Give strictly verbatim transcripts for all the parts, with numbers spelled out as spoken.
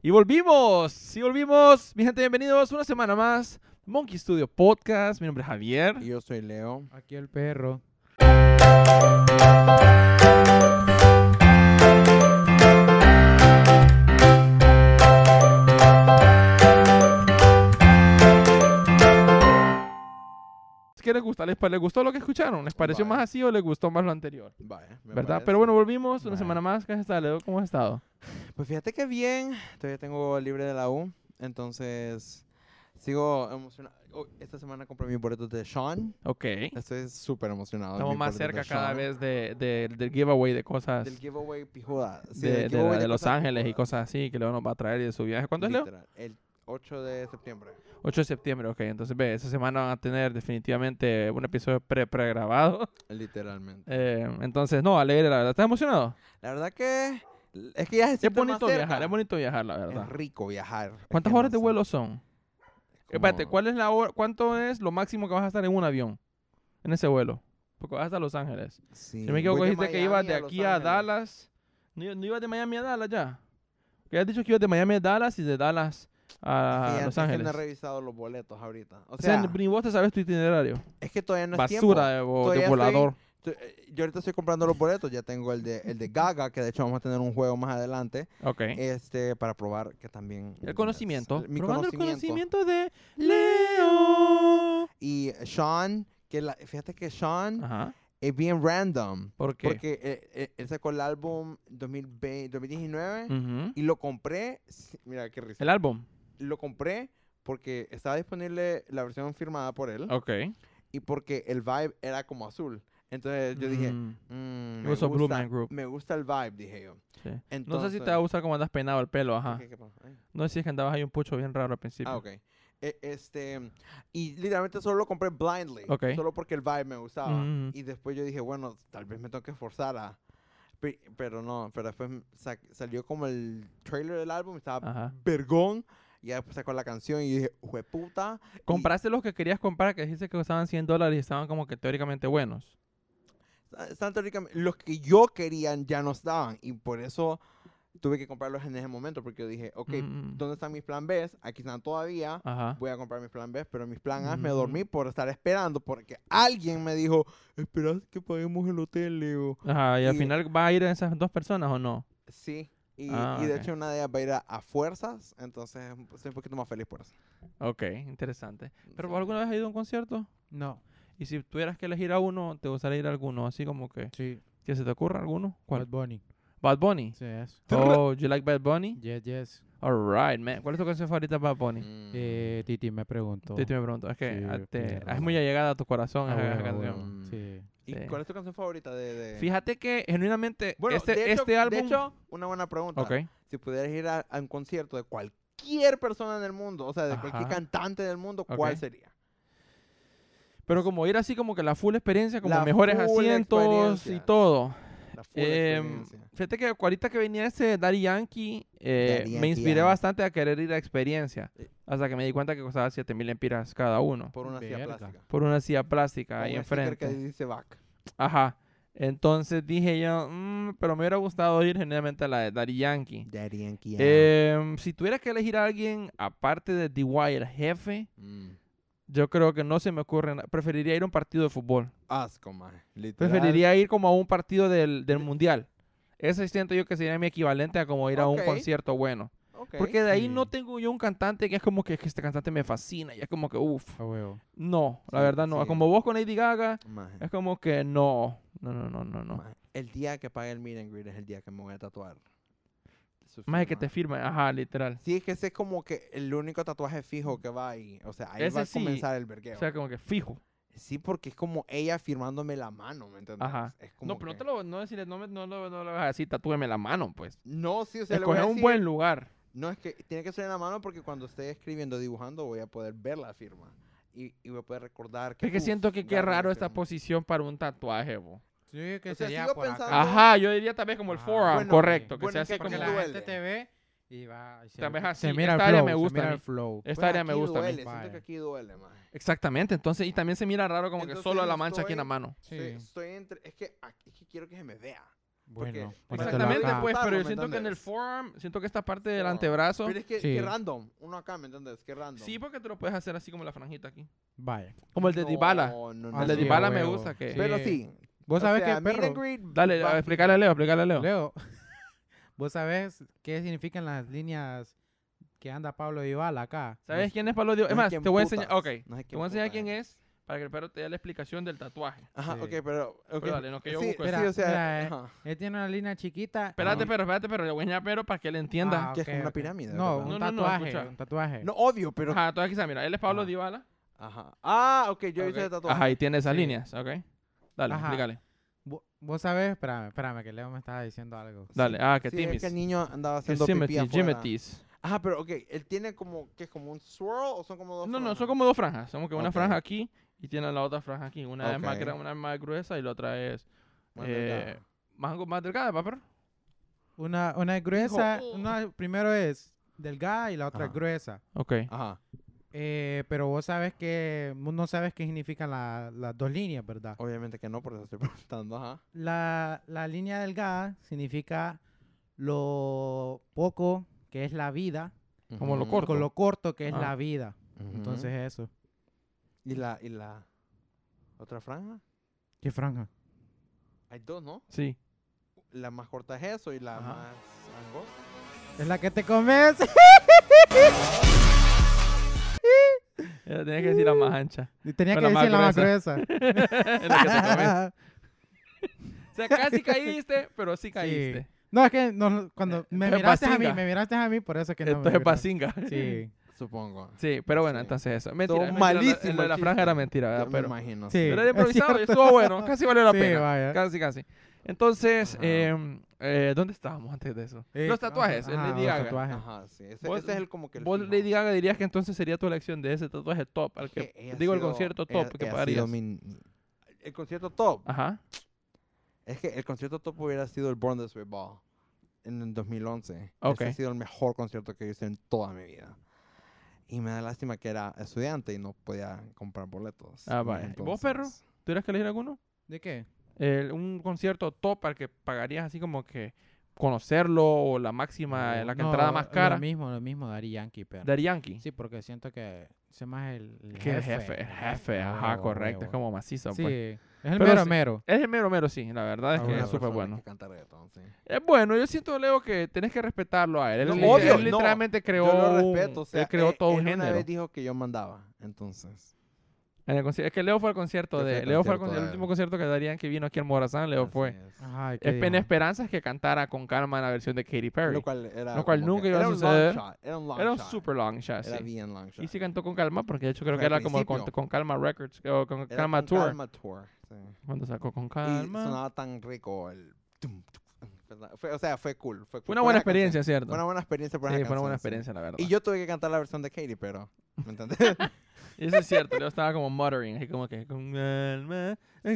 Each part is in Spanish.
Y volvimos, sí volvimos, mi gente, bienvenidos una semana más, Monkey Studio Podcast, mi nombre es Javier. Y yo soy Leo. Aquí el perro. ¿Qué les gusta? ¿Les, ¿Les gustó lo que escucharon? ¿Les pareció Vaya. más así o les gustó más lo anterior? Vaya, me ¿Verdad? parece. Pero bueno, volvimos una Vaya. semana más. ¿Qué has estado, Leo? ¿Cómo has estado? Pues fíjate que bien. Todavía tengo libre de la U. Entonces, sigo emocionado. Oh, esta semana compré mis boletos de Sean. Ok. Estoy súper emocionado. de Estamos mis más boletos de cerca cada Sean. vez de, de- del giveaway de cosas Del giveaway pijuda. Sí, de, del de- giveaway de Los cosas Ángeles y pijudas. cosas así que Leo nos va a traer y de su viaje. ¿Cuándo es, Leo? Literal, el ocho de septiembre. ocho de septiembre, ok. Entonces, ve, esa semana van a tener definitivamente un episodio pre pregrabado. Literalmente. Eh, entonces, no, alegre, la verdad. ¿Estás emocionado? La verdad que es que ya se Es siente más bonito cerca. viajar, es bonito viajar, la verdad. Es rico viajar. Es ¿Cuántas que horas no de sé, vuelo son? como- Espérate, ¿cuál es la hora, ¿cuánto es lo máximo que vas a estar en un avión? En ese vuelo. Porque vas hasta Los Ángeles. Sí, Si me equivoco, voy de dijiste que Miami ibas de a Los aquí a Ángeles. Dallas. ¿No, i- no ibas de Miami a Dallas ya? Que has dicho que ibas de Miami a Dallas y de Dallas Es a que ya- Los es que Ángeles. no he revisado los boletos ahorita. O O sea, sea, ni vos te sabes tu itinerario. es que todavía no es Basura de, tiempo. vo- de Todavía volador. estoy- estoy- eh, yo ahorita estoy comprando los boletos. Ya tengo el de, el de Gaga, que de hecho vamos a tener un juego más adelante. Ok. Este, para probar que también... El conocimiento. Mi Probando conocimiento. el conocimiento de Leo. Y Sean, que la, fíjate que Sean Ajá. es bien random. ¿Por qué? Porque eh, eh, él sacó el álbum dos mil veinte, dos mil diecinueve Ujú. y lo compré... sí, Mira, qué risa. El álbum. Lo compré porque estaba disponible la versión firmada por él. Ok. Y porque el vibe era como azul. Entonces yo dije, Mm, mm, It me, was a Blue gusta, Man Group. me gusta el vibe, dije yo. sí. No sé Entonces, si te va a gustar cómo andas peinado el pelo, ajá. ¿Qué- qué pasó? Ay. No sé si es que andabas ahí un pucho bien raro al principio. Ah, ok. E- este, y literalmente solo lo compré blindly. Ok. Solo porque el vibe me gustaba. Mm. Y después yo dije, bueno, tal vez me tengo que esforzar a... pe- Pero no, pero después sa- salió como el trailer del álbum, estaba Ajá. vergón. Y ya después sacó la canción y dije, jueputa. y- ¿Compraste los que querías comprar que dijiste que costaban cien dólares y estaban como que teóricamente buenos? Están teóricamente- los que yo quería ya no estaban y por eso tuve que comprarlos en ese momento porque yo dije, ok, Mm. ¿dónde están mis plan Bs? Aquí están todavía, Ajá. voy a comprar mis plan Bs, pero mis plan As me Mm. dormí por estar esperando porque alguien me dijo, esperas que paguemos el hotel, Leo. Ajá, y al y- final va a ir esas dos personas o no? Sí, y, Ah, y de ok. hecho una de ellas va a ir a, a fuerzas, entonces estoy un poquito más feliz por eso. Ok, interesante. ¿Pero Sí. vos alguna vez has ido a un concierto? No. Y si tuvieras que elegir a uno, ¿te gustaría ir a alguno? Así como que, Sí. ¿que se te ocurra alguno? ¿Cuál? Bad Bunny. Bad Bunny. Sí, es. Oh, you like Bad Bunny? Yes, yes. Alright, man. ¿Cuál es tu canción favorita de Bad Bunny? Mm. Eh, Titi me preguntó. Titi me pregunto. Es que Sí, ah, te- perro. es muy allegada a tu corazón Ah, esa, esa huevo, canción. huevo. Mm. Sí. ¿Y sí. cuál es tu canción favorita de...? de... Fíjate que genuinamente Bueno, este, de, hecho, este álbum... de hecho, una buena pregunta. ok. Si pudieras ir a, a un concierto de cualquier persona en el mundo, o sea, de cualquier Ajá. cantante del mundo, Ok. ¿cuál sería? Pero como ir así como que la full experiencia, como La mejores full asientos y experiencia. todo. La full Em, experiencia. fíjate que ahorita que venía ese Daddy Yankee, eh, Daddy me Yankee, inspiré ah. bastante a querer ir a experiencia. Eh. Hasta que me di cuenta que costaba siete mil empiras cada uno. Por una silla Verga. plástica. Por una silla plástica Con ahí un sticker enfrente. que dice back. Ajá. Entonces dije yo, "Mm, pero me hubiera gustado ir generalmente a la de Daddy Yankee. Daddy Yankee. Em, si tuvieras que elegir a alguien aparte de D Y, el jefe, Mm. yo creo que no se me ocurre nada. Preferiría ir a un partido de fútbol. Asco, man. Literal. Preferiría ir como a un partido del, del mundial. Ese siento yo que sería mi equivalente a como ir a un Ok. concierto bueno. Ok. Porque de ahí Sí. no tengo yo un cantante que es como que, que este cantante me fascina. Y es como que, uff. A huevo. No, la Sí, verdad no. sí. Como vos con Lady Gaga, Maje, es como que no. No, no, no, no, no. maje. El día que pague el meet and greet es el día que me voy a tatuar. Su Más de que firma. te firme. Ajá, literal. Sí, es que ese es como que el único tatuaje fijo que va ahí. O sea, ahí Ese va a sí. comenzar el vergueo. O sea, como que fijo. Sí, porque es como ella firmándome la mano, ¿me entiendes? Ajá. Es como No, pero no que- te lo, no decirle, no, me- no, lo- no lo vas a decir, tatúeme la mano, pues. No, sí, o sea, le voy a Escoger un decir- buen lugar. No, es que tiene que ser en la mano porque cuando esté escribiendo, dibujando, voy a poder ver la firma. Y, y voy a poder recordar que... Es que uf, siento que qué Gaga me raro esta firmó. posición para un tatuaje, bo. Sí, que O sea, sería sigo por acá. pensando- Ajá, yo diría tal vez como el Ah, forearm, bueno, correcto. Que bueno, sea es que así Porque como... aquí la duele. gente te ve y va... y se, Tal vez así. se mira Esta el área flow, me se gusta a mira mí. el flow. Esta Pues área me aquí gusta a mí. duele, siento Vaya. que aquí duele, más. Exactamente, entonces, y también se mira raro como que Entonces, solo la mancha aquí en la estoy- mano. Sí. Estoy, estoy entre... Es que, aquí- es que quiero que se me vea. Bueno, porque- ponételo Exactamente, acá. pues, pero yo ¿me siento que en el entendés? forearm, siento que esta parte del No, antebrazo. Pero es que, Sí. que random. Uno acá, ¿me entiendes? Que random. Sí, porque tú lo puedes hacer así como la franjita aquí. Vaya. Como el de Dybala. No, no, no. Ah, El de sí, Dybala a me huevo. gusta que... Sí. Pero sí. Vos o sabés sea, que, meet and perro, greet, Dale, va- a- explícale a Leo, explícale a Leo. Leo, ¿vos sabés qué significan las líneas que anda Pablo Dybala acá? ¿Sabes No- quién es Pablo Dybala? Es No sé más, quién te voy a putas, enseñar... Ok, no sé te voy a enseñar quién putas es para que el perro te dé la explicación del tatuaje. Ajá, Sí. ok, pero... Okay. Pero dale, no, que yo sí, busco sí, eso. o sea... Mira, eh, ajá. Él tiene una línea chiquita. Espérate, y- pero, espérate, pero le voy a enseñar pero para que él entienda. Ah, Que es como ok, una ok. pirámide, No, ¿verdad? un No, no, no, tatuaje, escucha. un tatuaje. No, obvio, pero... Ajá, entonces aquí está, mira, él es Pablo Ajá. Dybala. Ajá. Ah, ok, yo Ok. hice el tatuaje. Ajá, y tiene esas Sí. líneas, ok. Dale, Ajá. explícale. Vo- Vos sabés, espérame, espérame, que Leo me estaba diciendo algo. Dale, ah, que Sí, es Timis. que el niño andaba Que haciendo pipí Simeti, afuera. Jimetis. Ajá, pero ok, él tiene como... ¿Qué es como un swirl o son como dos No, no, franjas? son como dos franjas. Son como que una Ok. franja aquí y tiene la otra franja aquí. Una es más, Ok. gra- una es más gruesa y la otra es Más eh, delgada. más, más delgada, papá. Una, una es gruesa, Hijo. una primero es delgada y la otra es Ajá. gruesa. Ok. Ajá. Eh, pero vos sabes que, vos no sabes qué significan la- las dos líneas, ¿verdad? Obviamente que no, por eso estoy preguntando, ajá. La, la línea delgada significa lo poco que es la vida, Como lo Ujú. corto. con lo corto que es Ah. la vida. Ujú. Entonces eso. ¿Y la, y la otra franja? ¿Qué franja? Hay dos, ¿no? Sí. La más corta es eso y la Ajá. más angosta. Es la que te comes. Eh, Tienes que decir la más ancha. Tenía Pero que la decir la más más gruesa. Es la que te comes. O sea, casi caíste, pero sí caíste. No, es que no, cuando me Entonces, miraste a mí, bazinga. me miraste a mí, por eso que no me Entonces miró. bazinga. Sí, Supongo. Sí, pero bueno, Sí. entonces eso. Mentira, Todo es mentira, lo- malísimo lo de la el franja era chiste. mentira, ¿verdad? Yo Pero, me imagino. Sí. pero era es improvisado y cierto. estuvo bueno. Casi valió la Sí, pena. vaya. Casi, casi. Entonces, Ajá. eh, eh, ¿dónde estábamos antes de eso? Eh, Los tatuajes, ajá, el Lady los Gaga. tatuajes. Ajá, sí. Ese, Vos- ese es el como que el Vos, fijo. Lady Gaga, dirías que entonces sería tu elección de ese tatuaje top, al que, Que ella ha digo, el sido- concierto ella- top que ella ha pagarías. sido mi- El concierto top. Ajá. Es que el concierto top hubiera sido el Born This Way Ball en el dos mil once. Ok. Ese ha sido el mejor concierto que he visto en toda mi vida. Y me da lástima que era estudiante y no podía comprar boletos. Ah, vaya. ¿Y vos, perro? ¿Tuvieras que elegir alguno? ¿De qué? El- un concierto top al que pagarías así como que conocerlo o la máxima, la que No, entrada más cara. Lo mismo, lo mismo Daddy Yankee, pero. Daddy Yankee. Sí, porque siento que ese más el, el Que el jefe, el jefe, ajá, huevo, correcto. Es huevo. como macizo, Sí, pues. es el Pero mero sí. mero. Es el mero mero, sí. La verdad es Ah, que bueno. es súper bueno. Que canta reggaetón, sí. Es bueno, yo siento, Leo, que tenés que respetarlo a él. Él, No, li- obvio, él no. literalmente creó, Yo lo un- respeto. O sea, él creó él- todo un él una género. vez dijo que yo mandaba. Entonces. En el conci- es que Leo fue al concierto Yo fui de... al Leo fue al concierto con- el de último él. concierto que darían que vino aquí al Morazán. Leo así fue. es. Ay, ¿qué Es dijo? en esperanzas que cantara con calma en la versión de Katy Perry. Lo cual era. Lo cual como nunca que- iba a era un suceder. long shot, Era un long Era un shot. super long shot, Era sí. bien long shot. Y sí cantó con calma, porque de hecho creo Fue que al era como con, principio. con Calma Records, o con Era Calma con Tour. Calma Tour. Sí. Cuando sacó con Y calma. sonaba tan rico el... tum, tum, fue- o sea, fue cool. Fue, cool. Fue una buena esa canción. experiencia, ¿cierto? Fue una buena experiencia por Sí, esa fue una buena canción, sí. experiencia, la verdad. Y yo tuve que cantar la versión de Katy, pero... ¿Me entiendes? Y eso es cierto, yo estaba como muttering, así como que con calma. I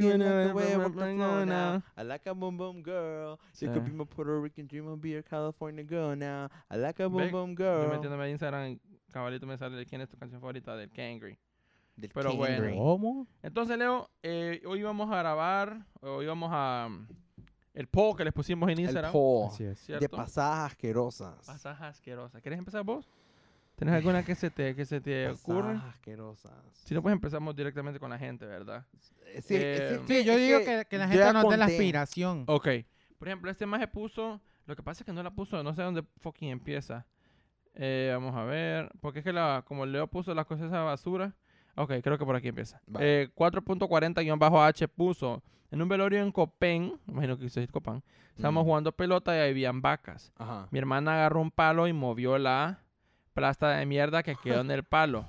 like a boom boom girl. Sí. You could be my Puerto Rican dream of be a California girl now. I like a boom Ve, boom Yo girl. metiéndome en Instagram, cabalito me sale de quién es tu canción favorita del Kangry. Del Pero King bueno. Green. ¿Cómo? Entonces, Leo, eh, hoy vamos a grabar, hoy vamos a... um, el poll que les pusimos en El Instagram. poll. Así es. ¿cierto? De pasadas asquerosas. Pasadas asquerosas. ¿Quieres empezar vos? ¿Tienes alguna que se te, que se te ocurre? Pasadas asquerosas. Si no, pues empezamos directamente con la gente, ¿verdad? Eh, Sí, Eh, sí, Sí, yo es digo que, que la yo gente ya nos dé la conté. aspiración. Ok. Por ejemplo, este maje puso... Lo que pasa es que no la puso, no sé dónde fucking empieza. Eh, vamos a ver. Porque es que la, como Leo puso las cosas a basura. Ok, creo que por aquí empieza. Vale. Eh, cuatro punto cuarenta H puso... En un velorio en Copén, imagino que hizo Copán, estábamos Mm. jugando pelota y habían vacas. Ajá. Mi hermana agarró un palo y movió la plasta de mierda que quedó en el palo.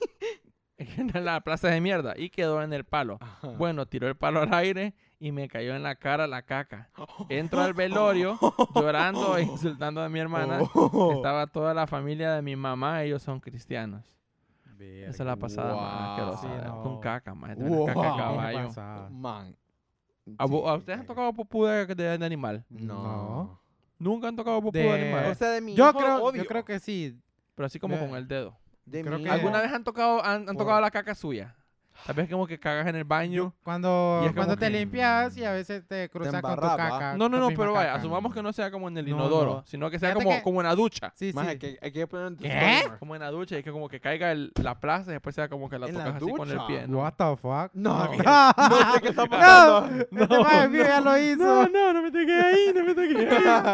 La plaza de mierda y quedó en el palo. Ajá. Bueno, tiró el palo al aire y me cayó en la cara la caca. Entro al velorio llorando e insultando a mi hermana. Oh. Estaba toda la familia de mi mamá, ellos son cristianos. Esa es la pasada más Wow. asquerosa, Sí, ¿verdad? no. Con caca, más. Wow. Caca de Qué caballo. pasada. Man. ¿A, vo- a Sí, ustedes han sí. tocado popú de, de- de animal? No. No. Nunca han tocado popú de, De- animal. O sea, de mi Yo hijo, creo, obvio. yo creo que sí. Pero así como de- con el dedo. De creo mi que- hijo. ¿Alguna vez han tocado han, han Por- tocado la caca suya? Tal vez como que cagas en el baño. Cuando, Y es como cuando te que- limpias y a veces te cruzas con tu embarraba. caca. No, no, tu no, misma pero vaya, caca. asumamos que no sea como en el No, inodoro, no. sino que sea Fíjate como, que- como en la ducha. Sí, Más sí. hay que, hay que poner un ¿Qué? disclaimer. Como en la ducha y que como que caiga el- la plaza y después sea como que la ¿En la tocas así con el ducha? pie. ¿no? What the fuck? No, No. bien. No sé qué está pasando. No, este maje mío ya lo hizo. No, no, no me toqué ahí, no me toqué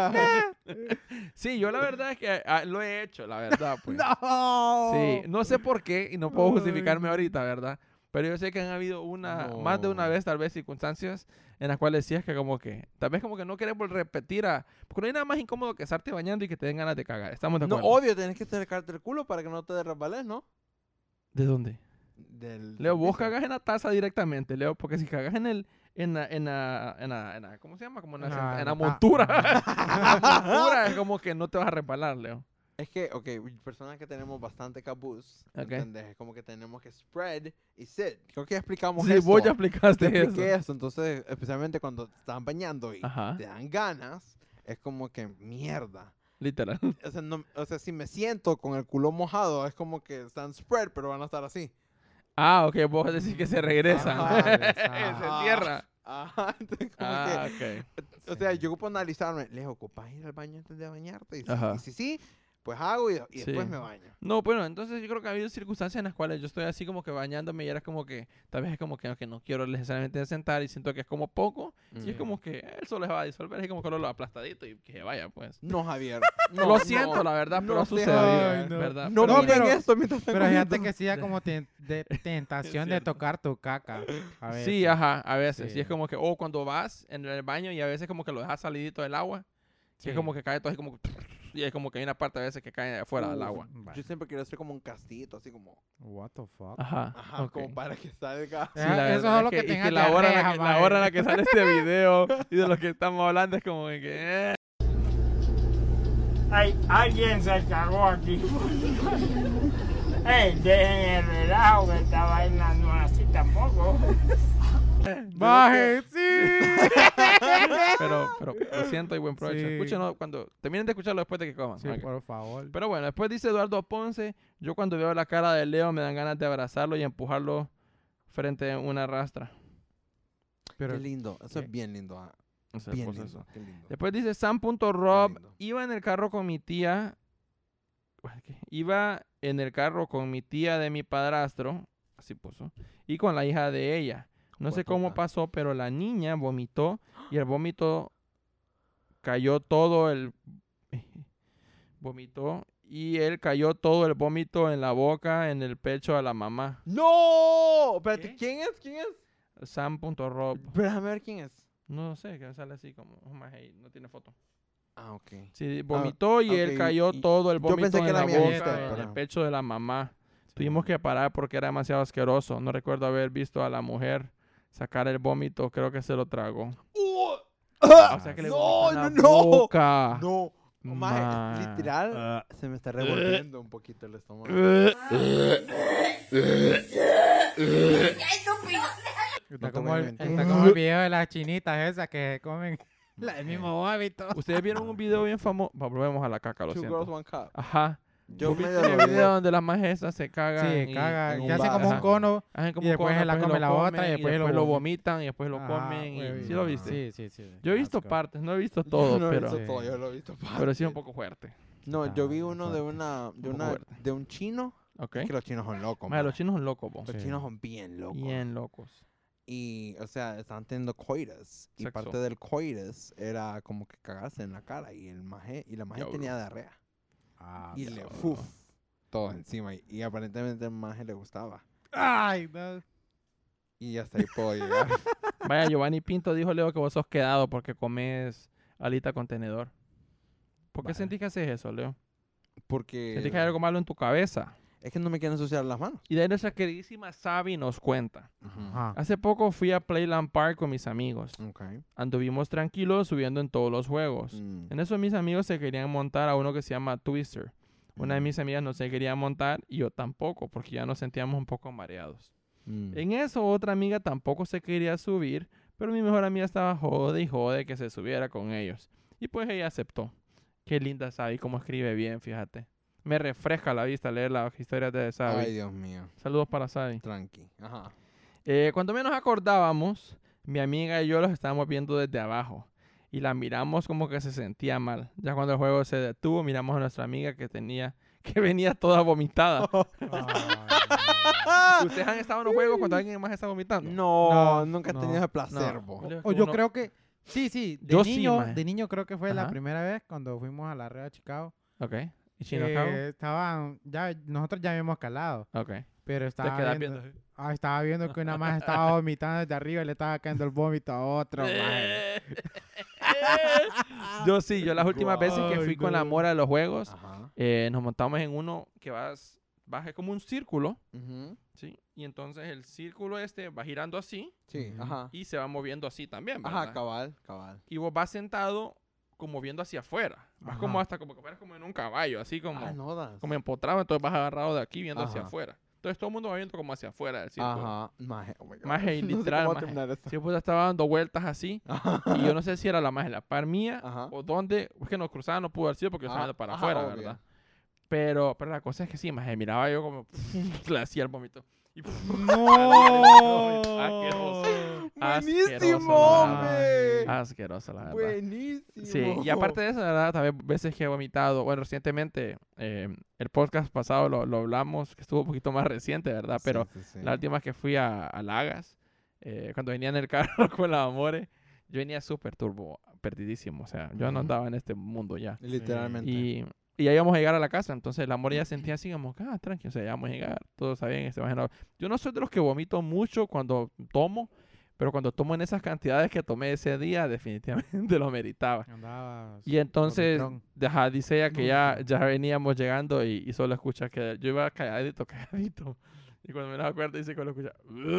ahí. Sí, yo la verdad es que ah, lo he hecho, la verdad, pues. No. Sí, no sé por qué y no puedo justificarme ahorita, ¿verdad? Pero yo sé que han habido una, No. más de una vez, tal vez, circunstancias en las cuales sí es que como que, tal vez como que no queremos repetir a... Porque no hay nada más incómodo que estarte bañando y que te den ganas de cagar. ¿Estamos de No, acuerdo? obvio, tenés que acercarte el culo para que no te resbales, ¿no? ¿De dónde? Del Leo, vos servicio. cagas en la taza directamente, Leo, porque si cagas en el... En la, en la, en la, en la- ¿cómo se llama? Como en la, En la- senta- en en la la ta- montura. Ajá. En la montura es como que no te vas a resbalar, Leo. Es que, ok, personas que tenemos bastante cabuz, Ok. ¿entendés? Es como que tenemos que spread y sit. Creo que ya explicamos Sí, esto. vos ya Te explicaste expliqué eso. esto, entonces, especialmente cuando te están bañando y Ajá, te dan ganas, es como que mierda. literal. O sea, no- o sea, si me siento con el culo mojado, es como que están spread, pero van a estar así. Ah, ok, vos decís que se regresan. Ajá, se regresan. cierra. Ajá, entonces como Ah, que, ok. o sea, yo ocupo analizarme, ¿les ocupas ir al baño antes de bañarte? Y si, Ajá. y si sí, pues hago y, y Sí. después me baño. No, bueno, entonces yo creo que ha habido circunstancias en las cuales yo estoy así como que bañándome y era como que, tal vez es como que, que no quiero necesariamente sentar y siento que es como poco. Y es Mm. como que él solo se va a disolver, es como que lo aplastadito y que se vaya, pues. No, Javier. lo No, siento, no, la verdad, pero no ha seas- sucedido, Ay, no. ¿verdad? No, Pero miren pero- esto mientras están Pero fíjate comiendo. que sí da como ten- de tentación de cierto. tocar tu caca. A veces. Sí, ajá, a veces. Sí. Y es como que, o cuando vas en el baño y a veces como que lo dejas salidito del agua, que es Sí. como que cae todo así como... Y es como que hay una parte a veces que cae afuera del Uf, agua. Vale. Yo siempre quiero hacer como un castito, así como, What the fuck? Ajá, ajá, ok. como para que salga. Sí, Ah, la eso verdad es lo es que y tengas la hora, en la, diarrea, que, la mae. hora en la que sale este video y de lo que estamos hablando es como de que... eh. Ay, alguien se cagó aquí. Ey, dejen el relajo que esta vaina no es así tampoco. ¡Baje! ¡Sí! Pero, pero lo siento y buen provecho. Sí. Escúchenlo cuando... Terminen de escucharlo después de que coman. Sí, Ok. por favor. Pero bueno, después dice Eduardo Ponce, yo cuando veo la cara de Leo me dan ganas de abrazarlo y empujarlo frente a una rastra. Pero Qué lindo, eso ¿qué? es bien lindo. ah, O sea, Bien pues lindo, eso. qué lindo. Después dice Sam.rob, lindo. iba en el carro con mi tía, ¿qué? Iba en el carro con mi tía de mi padrastro, así puso, y con la hija de ella. No sé cómo Hueputa. pasó, pero la niña vomitó y el vómito cayó todo el... vomitó y él cayó todo el vómito en la boca, en el pecho a la mamá. ¡No! Espérate, ¿Qué? ¿quién es? ¿Quién es? Sam.rob. Pero déjame ver quién es. No sé, que sale así como... oh, maje, no tiene foto. Ah, ok. Sí, vomitó y él ok, cayó y- todo el yo vómito pensé que en era la mi boca, amistad, en el pero- pecho de la mamá. Tuvimos que parar porque era demasiado asqueroso. No recuerdo haber visto a la mujer sacar el vómito. Creo que se lo tragó. ¡Uh! O sea que le No, vomitó en la no, no. boca. No. Oh, maje, Ma. literal, Ah. se me está revolviendo un poquito el estómago. Está, No como tomé el, venta. está como el video de las chinitas esas que comen la- el mismo hábito. Ustedes vieron un video bien famoso. Volvemos a la caca, lo Two siento. girls, one cup. Ajá. Yo ¿Vos viste medio el lo vi. video donde las majestas se cagan? Sí, y- caga. en un Que hacen vaso. como un Ajá. cono. Hacen como y un después cono, se la después come lo la otra y comen, después lo lo vom- vomitan y después lo Ajá, comen. y- güey. ¿Sí lo viste? Sí, sí, sí. Yo he visto Asco. partes, no he visto Yo todo, no he pero, visto Sí. todo, yo lo he visto pero sí es un parte. poco fuerte. No, Está yo vi bien uno de fuerte. una, de poco una, fuerte. de un chino. ¿Ok? Es que los chinos son locos. Maje, man. los chinos son locos, po. Los Sí. chinos son bien locos. Bien locos. Y, o sea, estaban teniendo coitus. Y Sexo. parte del coitus era como que cagarse en la cara. Y el maje, y la maje Diablo. tenía diarrea. Ah, Y le, diablo. uf, todo encima. Y, y aparentemente el maje le gustaba. Ay, no. Y hasta ahí puedo llegar. Vaya, Giovanni Pinto dijo, Leo, que vos sos quedado porque comes alita con tenedor. ¿Por qué Vale. sentís que haces eso, Leo? Porque Sentís que hay algo malo en tu cabeza. es que no me quieren ensuciar las manos. Y de ahí nuestra queridísima Sabi nos cuenta. Ajá. Hace poco fui a Playland Park con mis amigos. Ok. Anduvimos tranquilos subiendo en todos los juegos. Mm. En eso mis amigos se querían montar a uno que se llama Twister. Una de Mm. mis amigas no se quería montar y yo tampoco, porque ya nos sentíamos un poco mareados. Mm. En eso otra amiga tampoco se quería subir, pero mi mejor amiga estaba jode y jode que se subiera con ellos. Y pues ella aceptó. Qué linda Sabi, cómo escribe bien, fíjate. Me refresca la vista leer las historias de Sabi. Ay, Dios mío. Saludos para Sabi. Tranqui. Ajá. Eh, cuando menos acordábamos, mi amiga y yo los estábamos viendo desde abajo. Y la miramos como que se sentía mal. Ya cuando el juego se detuvo, miramos a nuestra amiga que tenía, que venía toda vomitada. Ay, ¿Ustedes han estado en los juegos cuando alguien más está vomitando? No, No, nunca he no, tenido ese placer, no. bo. no. Yo- O yo uno- creo que... Sí, sí. De, Yo sí, niño, maje. de niño creo que fue la Ajá. primera vez cuando fuimos a la Red de Chicago. Ok. ¿Y Chino que Cabo? estaban... Ya, nosotros ya habíamos calado. Ok. Pero Te estaba quedas viendo, viendo. ah, estaba viendo que una más estaba vomitando desde arriba y le estaba cayendo el vómito a otro. maje. Yo sí, yo las últimas veces que fui Ay, con la no. mora de los juegos, Ajá. eh, nos montamos en uno que vas, vas es como un círculo, Ujú. ¿sí? Y entonces el círculo este va girando así Sí, Ujú. ajá. y se va moviendo así también, ¿verdad? Ajá, cabal, cabal. Y vos vas sentado como viendo hacia afuera. Vas Ajá. como hasta como que fueras como en un caballo, así como, Ah, no das. como empotrado, entonces vas agarrado de aquí viendo hacia Ajá. afuera. Entonces todo el mundo va viendo como hacia afuera del círculo. Ajá. Maje, oh my God. Maje, No sé literal, cómo maje. terminar esto. Sí, pues estaba dando vueltas así. Y yo no sé si era la más la par mía Ajá. o dónde. Es que nos cruzaban, no pudo haber sido porque yo estaba Ah, yendo para ajá, afuera, obvio. ¿verdad? Pero, pero la cosa es que sí, más miraba yo como le hacía el vómito. Y ¡No! Asqueroso. Buenísimo, Asqueroso, hombre. Asqueroso, la verdad. Buenísimo. Sí, y aparte de eso, la verdad, también veces que he vomitado. Bueno, recientemente, eh, el podcast pasado lo, lo hablamos, que estuvo un poquito más reciente, ¿verdad? Pero Sí, sí, sí. la última vez que fui a, a Lagas, eh, cuando venía en el carro con la Amore, yo venía súper turbo, perdidísimo. O sea, yo no Ujú. andaba en este mundo ya. Literalmente. Y, y ya íbamos a llegar a la casa. Entonces la Amore ya sentía así como, ah, tranqui, o sea, ya vamos a llegar. Todo está bien. Este, imagino. Yo no soy de los que vomito mucho cuando tomo, pero cuando tomo en esas cantidades que tomé ese día, definitivamente lo meritaba. Andaba Y entonces, vomitrón. deja, dice ella que ya, Ujú. ya veníamos llegando y, y solo escucha que yo iba calladito, calladito. Y cuando me das cuenta dice que lo escucha.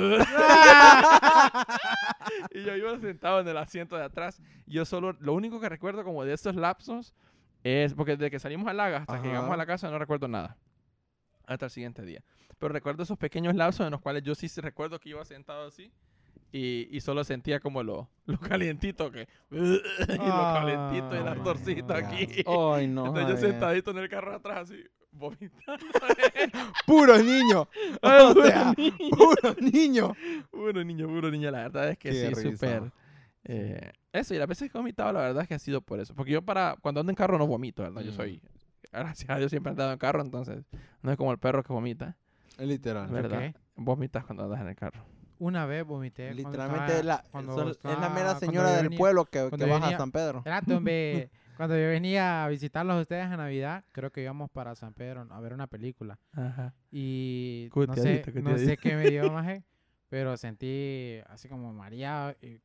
Y yo iba sentado en el asiento de atrás. Y yo solo, lo único que recuerdo como de estos lapsos es, porque desde que salimos a Laga hasta que llegamos Ajá. a la casa no recuerdo nada. Hasta el siguiente día. Pero recuerdo esos pequeños lapsos en los cuales yo sí se- recuerdo que iba sentado así. Y, y solo sentía como lo, lo calientito que... y lo calentito y el Ah, ardorcito ya. aquí. Ay, no. Entonces yo Javier. sentadito en el carro atrás así, vomitando. Puro niño. Ay, O puro sea, niño. puro niño. Puro niño, puro niño. La verdad es que Qué sí, risa. súper... eh, eso, y las veces que he vomitado, la verdad es que ha sido por eso. Porque yo para... Cuando ando en carro no vomito, ¿verdad? Yo Mm. soy... Gracias a Dios siempre he andado en carro, entonces... No es como el perro que vomita, Literal. ¿verdad? Ok. Vomitas cuando andas en el carro. Una vez vomité. cuando Literalmente estaba- es la, cuando son- es la estaba- mera cuando señora yo del venía- pueblo que, cuando que yo baja venía- a San Pedro. Espérate, hombre. Cuando yo venía a visitarlos a ustedes a Navidad, creo que íbamos para San Pedro a ver una película. Ajá. Y no sé, Cuteadito, no cuteadito. sé qué me dio, maje, pero sentí así como mareado y...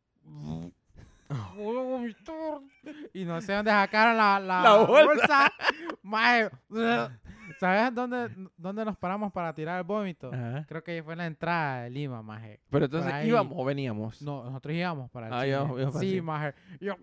Voy a vomitar. Y no sé dónde sacaron la, la, La bolsa. bolsa. Maje. ¿Sabes dónde, dónde nos paramos para tirar el vómito? Ajá. Creo que fue en la entrada de Lima, maje. Pero entonces, ahí. ¿íbamos o veníamos? No, nosotros íbamos para el Ah, cine. íbamos- íbamos para el Sí, cine. maje. Y yo...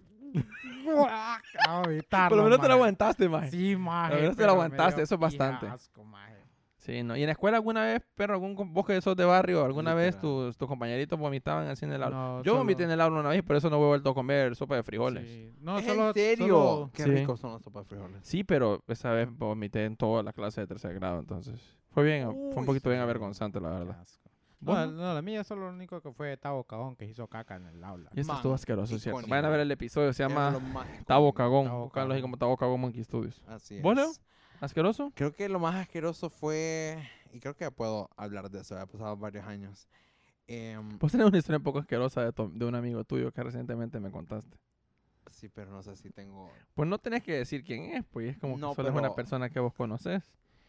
a vomitar, Por lo menos te lo maje. aguantaste, maje. Sí, maje. Al menos te lo pero me aguantaste, dio eso es bastante. asco, maje. Sí, ¿no? ¿Y en la escuela alguna vez, perro, algún com- vos que sos de barrio, alguna vez Literal. tus, tus compañeritos vomitaban así en el aula? No, Yo solo- vomité en el aula una vez, por eso no he vuelto a comer sopa de frijoles. Sí, Sí. No, ¿Es solo, en serio? solo- Qué Sí. ricos son las sopas de frijoles. pero esa vez vomité en toda la clase de tercer grado, entonces fue bien, fue un Uy, poquito bien sí. avergonzante, la Qué verdad. asco. ¿Vos No, no? no, la mía solo lo único que fue Tavo Cagón que hizo caca en el aula. Y esto Man, estuvo asqueroso, ¿cierto? icónico. Vayan a ver el episodio, se Es llama lo más Tabo icónico. Cagón. Tabo Búscalo así Cagón. como Tabo Cagón Monkey Studios. Así es. ¿Vos, Leo? ¿Asqueroso? Creo que lo más asqueroso fue, y creo que puedo hablar de eso, ya ha pasado varios años. Em, Vos tenés una historia un poco asquerosa de, tu- de un amigo tuyo que recientemente me contaste. sí, pero no sé si tengo... Pues no tenés que decir quién es, pues es como No, que solo es una pero- persona que vos conoces.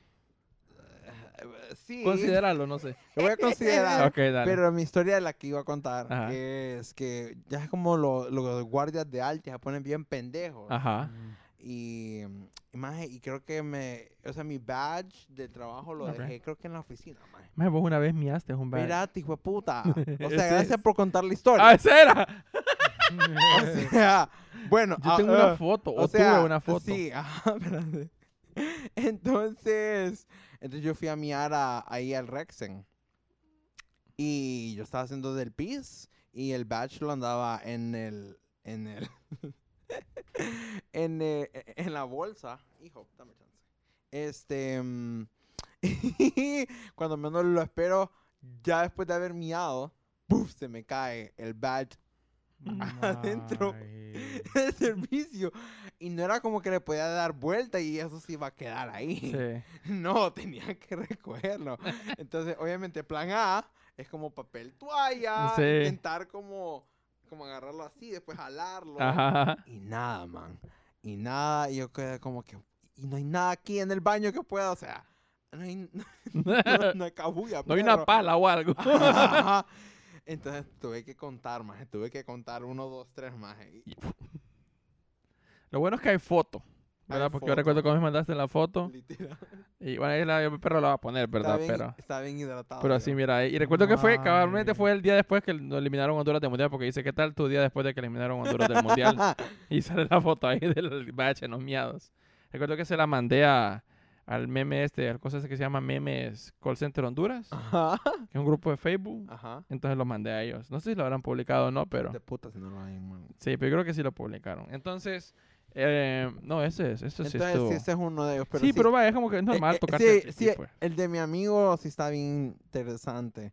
Eh, Sí, Considerarlo, no sé. lo voy a considerar. Ok, dale. Pero mi historia, la que iba a contar, Ajá. es que ya es como lo- los guardias de Altia se ponen bien pendejos. Ajá. Mm. Y, y, maje, y creo que me... O sea, mi badge de trabajo lo Ok. dejé creo que en la oficina, maje. Maje, vos una vez miaste un badge. Espérate, hijo de puta. O Ese sea, gracias es. por contar la historia. ¡Ah, esa era! O sea, bueno. Yo ah, tengo ah, una foto, o, o sea, tuve una foto. Sí, ajá, espérate. Entonces, entonces yo fui a miar a- ahí al Rexen. Y yo estaba haciendo del pis y el badge lo andaba en el en el en, eh, en la bolsa. Hijo, dame chance. Este mm, y cuando menos lo espero, ya después de haber miado, ¡puf! Se me cae el badge adentro Ay. del servicio. Y no era como que le podía dar vuelta y eso se iba a quedar ahí. Sí. No, tenía que recogerlo. Entonces, obviamente, plan A es como papel toalla, Sí. intentar como, como agarrarlo así, después jalarlo. Ajá. Y nada, man. Y nada, y yo quedé como que, y no hay nada aquí en el baño que pueda, o sea, no hay, no, no hay cabulla, No hay perro. una pala o algo. Ajá. Entonces tuve que contar más, tuve que contar uno, dos, tres más. Y, Lo bueno es que hay foto, ¿verdad? Hay Porque foto. yo recuerdo cómo me mandaste la foto. literal. Y bueno, ahí la, el perro la va a poner, ¿verdad? Está bien, Pero, está bien hidratado. pero yo. así, mira. Y recuerdo que fue, cabalmente Ay. fue el día después que nos eliminaron a Honduras del Mundial. Porque dice, ¿qué tal tu día después de que eliminaron a Honduras del Mundial? Y sale la foto ahí del bache en los miados. Recuerdo que se la mandé a, al meme este, al cosa ese que se llama Memes Call Center Honduras, Ajá. que es un grupo de Facebook. Ajá. Entonces lo mandé a ellos. No sé si lo habrán publicado o no, pero De puta si no lo hay, man. sí, pero yo creo que sí lo publicaron. Entonces, eh, no, ese es, eso sí Entonces, estuvo. sí, ese es uno de ellos. Pero sí, pero vaya, es como que es normal Eh, eh, tocarse sí, el sí, chichi, pues. el de mi amigo sí está bien interesante.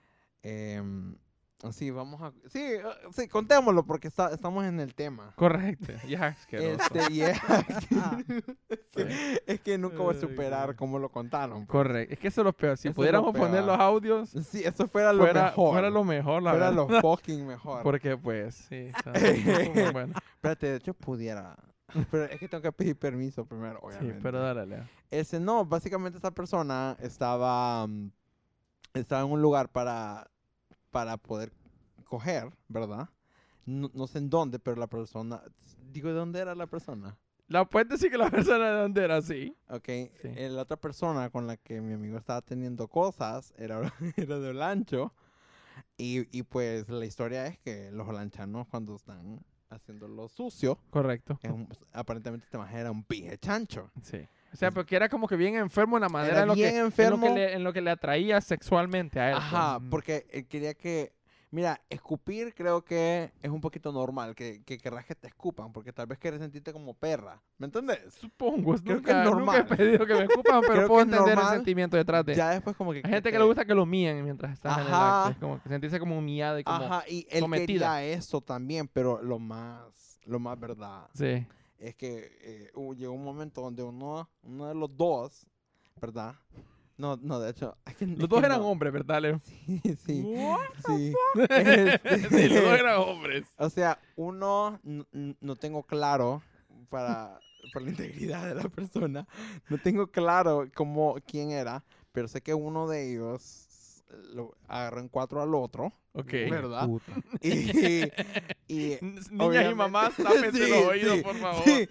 Em, sí, vamos a... Sí, eh, sí, contémoslo porque está, estamos en el tema. Correcto, ya asqueroso. Este, y es, es que, Sí. es que nunca voy a Ay, superar güey. cómo lo contaron. pues. Correcto, es que eso es lo peor. Si Eso es lo pudiéramos poner peor. los audios, Sí, eso fuera lo fuera, mejor. fuera lo mejor, la Fuera verdad. lo fucking mejor. Porque pues, sí. o sea, muy bueno. Espérate, de hecho pudiera... Pero es que tengo que pedir permiso primero, Sí, obviamente. pero dale, Leo. Ese no, básicamente esta persona estaba, mm, estaba en un lugar para, para poder coger, ¿verdad? No, no sé en dónde, pero la persona, digo, ¿de dónde era la persona? La puedes decir que la persona de dónde era así. Ok, Sí. eh, la otra persona con la que mi amigo estaba teniendo cosas era, era de Olancho. Y, y pues la historia es que los olanchanos cuando están haciendo lo sucio, Correcto. es un- aparentemente este maje era un pije chancho. Sí. O sea, porque era como que bien enfermo en la manera Era en lo, bien que, en, lo enfermo. que le, en lo que le atraía sexualmente a él. pues. Ajá, pues. porque él quería que... Mira, escupir creo que es un poquito normal, que, que querrás que te escupan, porque tal vez quieres sentirte como perra, ¿me entendés? Supongo, Creo que nunca, es nunca he normal. pedido que me escupan, pero Creo puedo que es entender el normal. sentimiento detrás de... Ya después como que... Hay gente que te- le gusta que lo míen mientras estás en el Ajá. acto. Es como que sentirse como humillado y como... Ajá, y él sometida. quería eso también, pero lo más, lo más verdad Sí. es que eh, hu- llegó un momento donde uno, uno de los dos, ¿verdad? No, no, de hecho... es que- es Los dos que eran no. hombres, ¿verdad, Leo? Sí, sí, What? sí. Sí, los dos eran hombres. O sea, uno n- n- no tengo claro para, para la integridad de la persona. No tengo claro cómo quién era, pero sé que uno de ellos lo agarró en cuatro al otro, Ok. ¿verdad? Puta. Y, y Niñas y obviamente- mamás, tápense Sí, los oídos, sí, por favor. sí.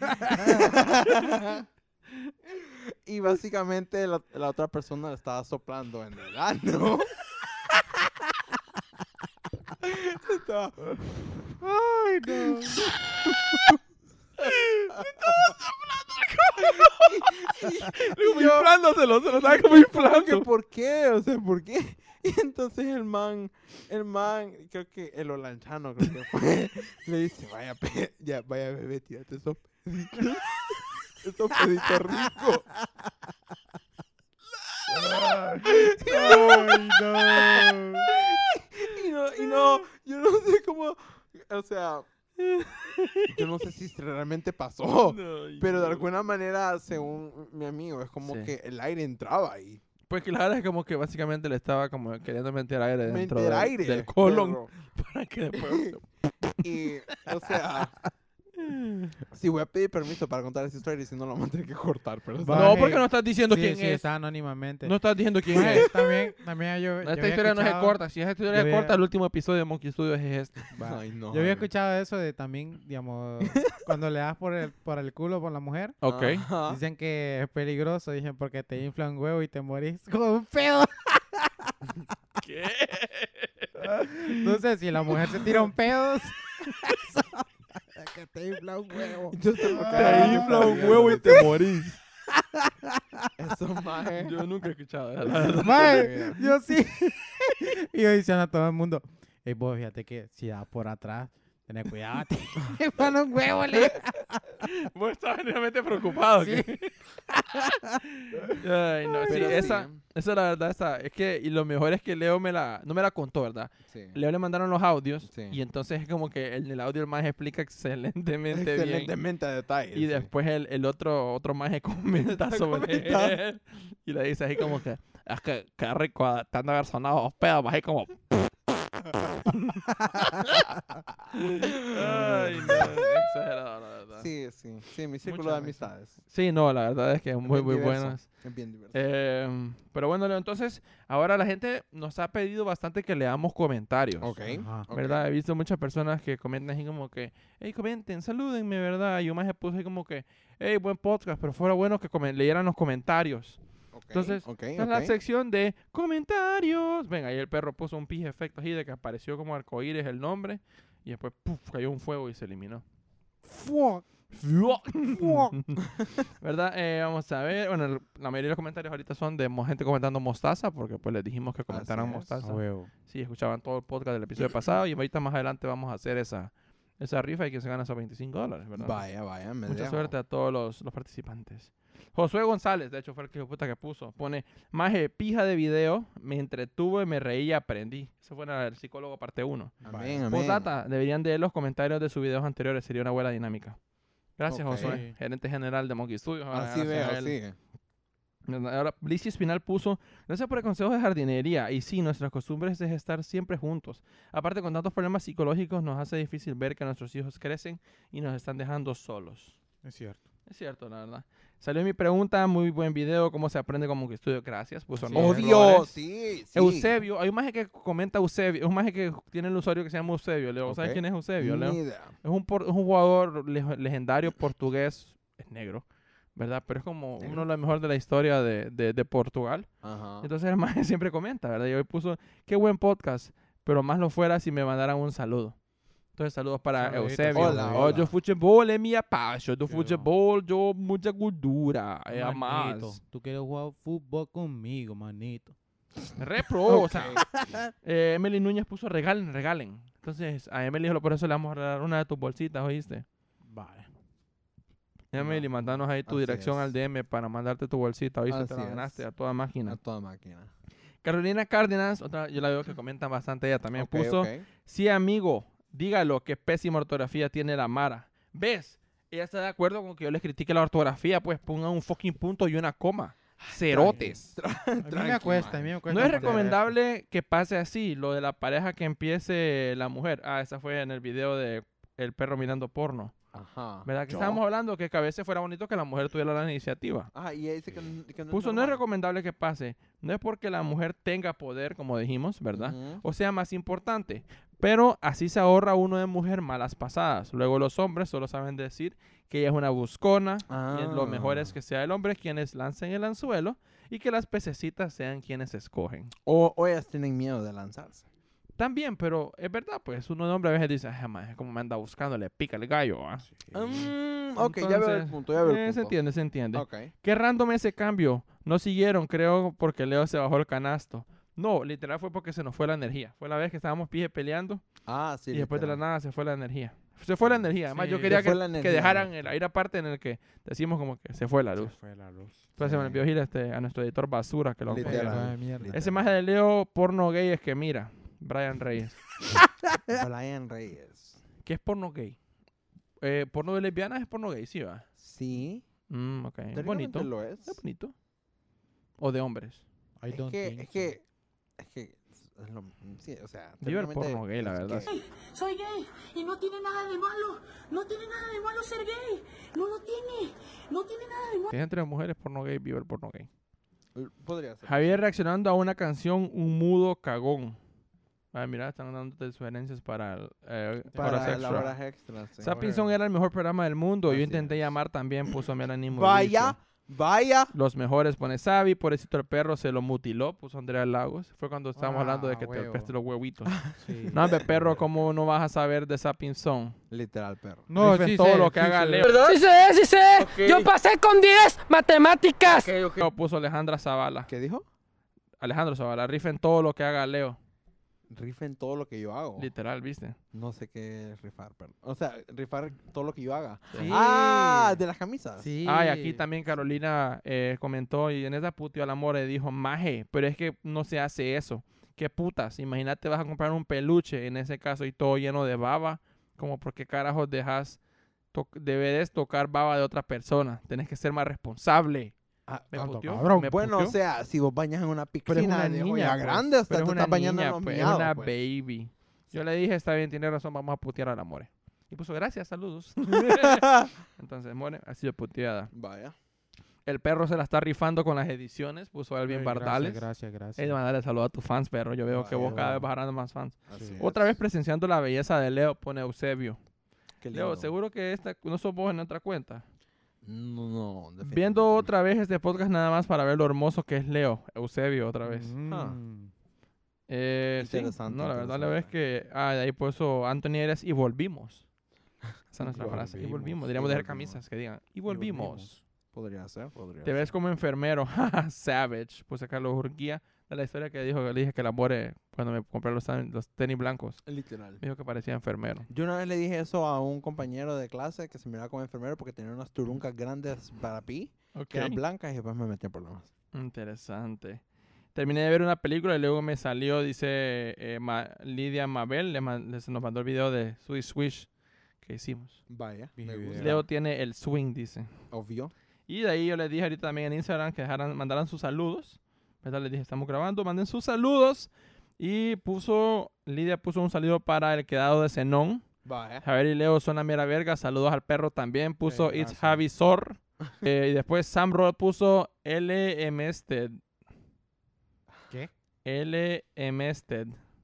Y básicamente la, la otra persona le estaba soplando en el ano. Estaba- Ay, no. Como yo- inflándoselo, se lo estaba como ¿Por qué? inflando. ¿Por qué? O sea, ¿por qué? Y entonces el man, el man, creo que el holanchano creo que fue, le dice, vaya, pe- ya, vaya bebé, tírate esos peditos, esos peditos ricos. Ay, no. Y no, y no, yo no sé cómo, o sea, yo no sé si realmente pasó, pero de alguna manera, según mi amigo, es como Sí. que el aire entraba ahí. Pues que la verdad es como que básicamente le estaba como queriendo meter aire dentro Meter del, aire. del colon perro. para que después... Y, o sea, sí, voy a pedir permiso para contar esa historia y si no lo vamos a tener que cortar, pero Va. No, Baje. porque no estás diciendo Sí, quién sí, es. está anónimamente. No estás diciendo quién Maje, es. también, también yo, yo Esta había historia no se escuchado- corta. Si esa historia yo se había- corta, el último episodio de Monkey Studios es este. Va. Ay, no. Yo había Jaime. escuchado eso de también, digamos, cuando le das por el, por el culo por la mujer. Ok. Ajá. Dicen que es peligroso, dicen, porque te infla un huevo y te morís con un pedo. ¿Qué? No sé si la mujer se tira un pedo. que te infla un huevo. Yo sé por qué Te Jaime infla está un riendo. huevo y te morís. Eso, maje. Yo nunca he escuchado eso, la verdad. Mae, yo sí. Y yo diciendo a todo el mundo, hey, vos fíjate que si da por atrás, Tené cuidado. Te pone un huevo, le. Vos estabas realmente preocupado. Sí. ¿qué? Ay, no, sí, Pero sí, esa, ¿eh? esa la verdad, esa, es que, y lo mejor es que Leo me la, no me la contó, ¿verdad? Sí. Leo le mandaron los audios, Sí. y entonces es como que en el audio el más explica excelentemente bien. Excelentemente a detalle. Y sí. después el, el otro, otro maje comenta sobre Comenta. él. Y le dice así como que, es que qué rico, te han de haber sonado dos pedos, así como... Ay, no, exagerado, la verdad. Sí. Sí, sí. Sí, mi círculo Muchas de amistades. no, la verdad es que es muy, bien muy diverso. buenas. Es bien diverso. Eh, pero bueno, Leo, entonces, ahora la gente nos ha pedido bastante que leamos comentarios. ok. Ajá. ok. ¿Verdad? He visto muchas personas que comentan así como que, hey, comenten, salúdenme, ¿verdad? Y yo más le puse así como que, hey, buen podcast, pero fuera bueno que comen- leyeran los comentarios. Ok, Entonces, ok, esta es la ok. sección de comentarios. Venga, ahí el perro puso un pije efecto así de que apareció como arcoíris el nombre. Y después, puf, cayó un fuego y se eliminó. Fuck. ¿Verdad? Eh, vamos a ver. Bueno, el- la mayoría de los comentarios ahorita son de mo- gente comentando mostaza, porque pues les dijimos que comentaran es. mostaza. A huevo. Sí, escuchaban todo el podcast del episodio pasado y ahorita más adelante vamos a hacer esa, esa rifa y que se gana esos veinticinco dólares, ¿verdad? Vaya, vaya. Me Mucha dejo. suerte a todos los, los participantes. Josué González, de hecho, fue el que hijo de puta que puso. Pone, maje, pija de video, me entretuve, me reí y aprendí. Ese fue el psicólogo parte uno. Amén, amén. Postdata, deberían de leer los comentarios de sus videos anteriores, sería una buena dinámica. Gracias, Ok. Josué, gerente general de Monkey Studios. Ahora, Así gracias veo, a él. sí. Ahora, Blizzzy Espinal puso, gracias por el consejo de jardinería. Y sí, nuestras costumbres es estar siempre juntos. Aparte, con tantos problemas psicológicos, nos hace difícil ver que nuestros hijos crecen y nos están dejando solos. Es cierto. Es cierto, la verdad. Salió mi pregunta, muy buen video, cómo se aprende como que estudio. Gracias, puso Sí. no ¡Oh, errores. Dios! Sí, sí. Eusebio, hay un maje que comenta Eusebio, es un maje que tiene el usuario que se llama Eusebio, Leo. ¿Sabes Ok. quién es Eusebio, Leo? Ni idea. Es un, por- es un jugador le- legendario portugués, es negro, ¿verdad? Pero es como Negro. uno de los mejores de la historia de, de, de Portugal. Ajá. Entonces el maje siempre comenta, ¿verdad? Y hoy puso, qué buen podcast, pero más lo fuera si me mandaran un saludo. Entonces saludos para Saluditos, Eusebio. hola, Oh, hola. yo futebol é minha paixão, do Qué futebol yo mucha cultura, é a Manito, más. tú quieres jugar fútbol conmigo, manito. Repro, o sea, Ok. eh, Emily Núñez puso regalen, regalen. Entonces a Emily dijo, por eso le vamos a regalar una de tus bolsitas, ¿oíste? Vale. Emily, No, mandanos ahí tu así dirección es. al D M para mandarte tu bolsita, ¿oíste? Te Así la ganaste es. a toda máquina. A toda máquina. Carolina Cárdenas, otra, yo la veo que comenta bastante, ella también Ok, puso, ok. sí, amigo, dígalo, que pésima ortografía tiene la Mara. ¿Ves? Ella está de acuerdo con que yo les critique la ortografía, pues pongan un fucking punto y una coma. Cerotes. A mí me Tranqui, cuesta, a man. mí me No cuesta. es poner recomendable que pase así, lo de la pareja que empiece la mujer. Ah, esa fue en el video de el perro mirando porno. Ajá. ¿Verdad? Que ¿Yo? estábamos hablando que a veces fuera bonito que la mujer tuviera la iniciativa. Ajá, y ella dice que, n- que no Puso, no es normal. recomendable que pase. No es porque la mujer tenga poder, como dijimos, ¿verdad? Ujú. O sea, más importante. Pero así se ahorra uno de mujer malas pasadas. Luego los hombres solo saben decir que ella es una buscona. Y lo mejor es Ah. que sea el hombre quienes lancen el anzuelo y que las pececitas sean quienes escogen. O, o ellas tienen miedo de lanzarse. También, pero es verdad, pues uno de hombre a veces dice, ay, jamás, es como me anda buscando, le pica el gallo. ¿ah?". Sí. Mm, ok, ya veo el Entonces, punto, ya veo el eh, punto. se entiende, se entiende. Ok. Qué random ese cambio. No siguieron, creo, porque Leo se bajó el canasto. No, literal fue porque se nos fue la energía. Fue la vez que estábamos pije peleando Ah, sí. y después de la literal. nada se fue la energía. Se fue la energía. Además, Sí, yo se quería fue que, la que energía. dejaran el aire aparte en el que decimos como que se fue la Se luz. fue la luz. Entonces se me Sí. olvidó ir este, a nuestro editor basura que lo Literal. ponga. Literal. Mierda. Literal. Ese más de Leo porno gay es que mira, Brian Reyes. Brian Reyes. ¿Qué es porno gay? Eh, porno de lesbianas es porno gay, sí, va. Sí. Mm, ok. Es técnicamente bonito. lo es. Es bonito. O de hombres. I Es don't que, think es so. que, es que, es lo- sí, o sea. Viva el técnicamente porno gay, la es verdad. gay. Soy gay y no tiene nada de malo. No tiene nada de malo ser gay. No lo tiene. No tiene nada de malo. Si es entre mujeres porno gay, viva el porno gay. L- Podría ser. Javier reaccionando a una canción, un mudo cagón. Ah, mira, están dándote sugerencias para el, eh, Para horas las extra. horas extras. sí. Sappinson era el mejor programa del mundo. Yo Así intenté es. llamar también, puso Melanie Murillo. Vaya, vaya. Los mejores pone Sabi, pobrecito el perro se lo mutiló, puso Andrea Lagos. Fue cuando estábamos Ah, hablando de que te huevo. peste los huevitos. Sí. No, hombre, perro, ¿cómo no vas a saber de Sappinson? Literal, perro. No, Rifen sí todo sé, lo que sí haga sé. Leo. Sí sé, sí sé. Yo pasé con diez matemáticas. Lo puso Alejandra Zavala. ¿Qué dijo? Alejandro Zavala, rifen todo lo que haga Leo. rifen todo lo que yo hago. Literal, ¿viste? No sé qué es rifar, pero... O sea, rifar todo lo que yo haga. Sí. Ah, de las camisas. Sí. Ah, y aquí también Carolina eh, comentó y en esa puteó al amor y dijo, maje, pero es que no se hace eso. ¿Qué putas? Imagínate vas a comprar un peluche en ese caso y todo lleno de baba. Como por qué carajos dejas, to debes tocar baba de otra persona. Tenés que ser más responsable. Ah, Me tanto puteó, cabrón. me bueno, puteó. o sea, si vos bañas en una Pero es piscina una de niña, olla pues. grande, o sea, Pero tú es una estás bañando en niña, los pues, es miados, una pues. baby. Yo le dije, está bien, tiene razón, vamos a putear al amor. Y puso, gracias, saludos. Entonces, More ha sido puteada. Vaya. El perro se la está rifando con las ediciones, puso Elvin Ay, Bardales. Gracias, gracias, Hey, gracias. mandarle saludos a tus fans, perro. Yo veo que vos Vaya, cada vez bueno. vas ganando más fans. Así Sí. es. Otra vez presenciando la belleza de Leo, pone Eusebio. Qué Leo, lindo. seguro que esta no sos vos en otra cuenta. No, no. definitivamente. Viendo otra vez este podcast nada más para ver lo hermoso que es Leo. Eusebio otra vez. Mm. Eh, sí, Interesante, no, la verdad la verdad es interesante. que... Ah, de ahí puso Anthony Eres y volvimos. Esa es nuestra Y frase. Y volvimos, volvimos. y Deberíamos dejar volvimos. camisas que digan. Y volvimos. Podría ser, podría Te ser. ves como enfermero. Savage. Puse Carlos Urquía. De la historia que dijo, que le dije que la more cuando me compré los, tan- los tenis blancos. Literal. Me dijo que parecía enfermero. Yo una vez le dije eso a un compañero de clase que se miraba como enfermero porque tenía unas turuncas grandes para pi, Ok. que eran blancas y después me metí en problemas. Interesante. Terminé de ver una película y luego me salió, dice eh, Ma- Lidia Mabel, le man- les- nos mandó el video de Swish Swish que hicimos. Vaya, Vi me el gusta. video. Leo tiene el swing, dice. Obvio. Y de ahí yo les dije ahorita también en Instagram que dejaran, mandaran sus saludos. ¿Verdad? Les dije, estamos grabando, manden sus saludos. Y puso, Lidia puso un saludo para el quedado de Zenón. Vaya. Javier y Leo son la mera verga. Saludos al perro también. Puso Eh, It's gracias. Javi Sor. Eh, y después Sam Rod puso L M Ested. ¿Qué? L M Ested.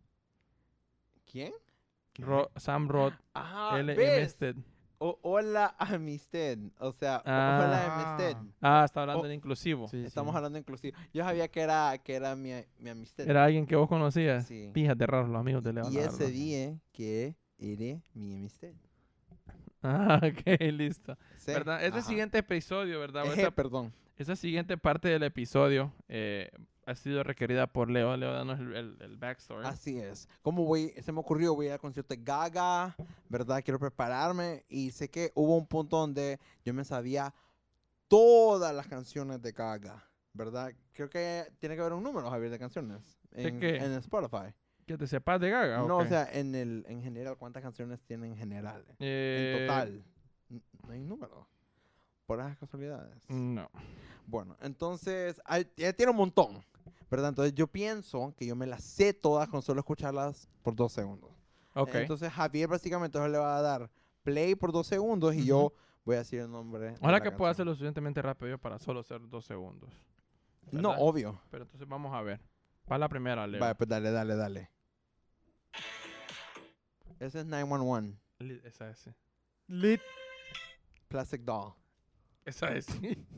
¿Quién? Ro- Sam Rod. Ajá, L M ¿ves? Ested. O- hola amistad. O sea, Ah. hola amistad. Ah, está hablando Oh, en inclusivo. Sí, Estamos sí. hablando inclusive. Yo sabía que era, que era mi, mi amistad. ¿Era alguien que vos conocías? Sí. Fíjate, raro, los amigos de Leo. Y la ese verdad. día que era mi amistad. Ah, ok, listo. Sí, ¿Verdad? Este ajá. siguiente episodio, ¿verdad? O Ejé, Esta, perdón. esta siguiente parte del episodio eh, ha sido requerida por Leo. Leo, danos el, el, el backstory. Así es. Como voy, se me ocurrió, voy al concierto de Gaga, ¿verdad? Quiero prepararme y sé que hubo un punto donde yo me sabía todas las canciones de Gaga, ¿verdad? Creo que tiene que haber un número, Javier, de canciones ¿De en, qué? en Spotify. ¿Que te sepas de Gaga? No, ok? o sea, en el en general, ¿cuántas canciones tiene en general? Eh, En total. N- No hay número. Por esas casualidades. No. Bueno, entonces, hay- ya tiene un montón, ¿verdad? Entonces yo pienso que yo me las sé todas con solo escucharlas por dos segundos. Ok. Entonces Javier básicamente le va a dar play por dos segundos y yo voy a decir el nombre. de Ojalá la que pueda canción. hacerlo suficientemente rápido yo para solo ser dos segundos. No, ¿verdad? obvio. Pero entonces vamos a ver. Va la primera, Leo. Vale, pues dale, dale, dale. Ese es nueve uno uno. Li- Esa es. sí. Lit. Plastic Doll. Esa es. sí.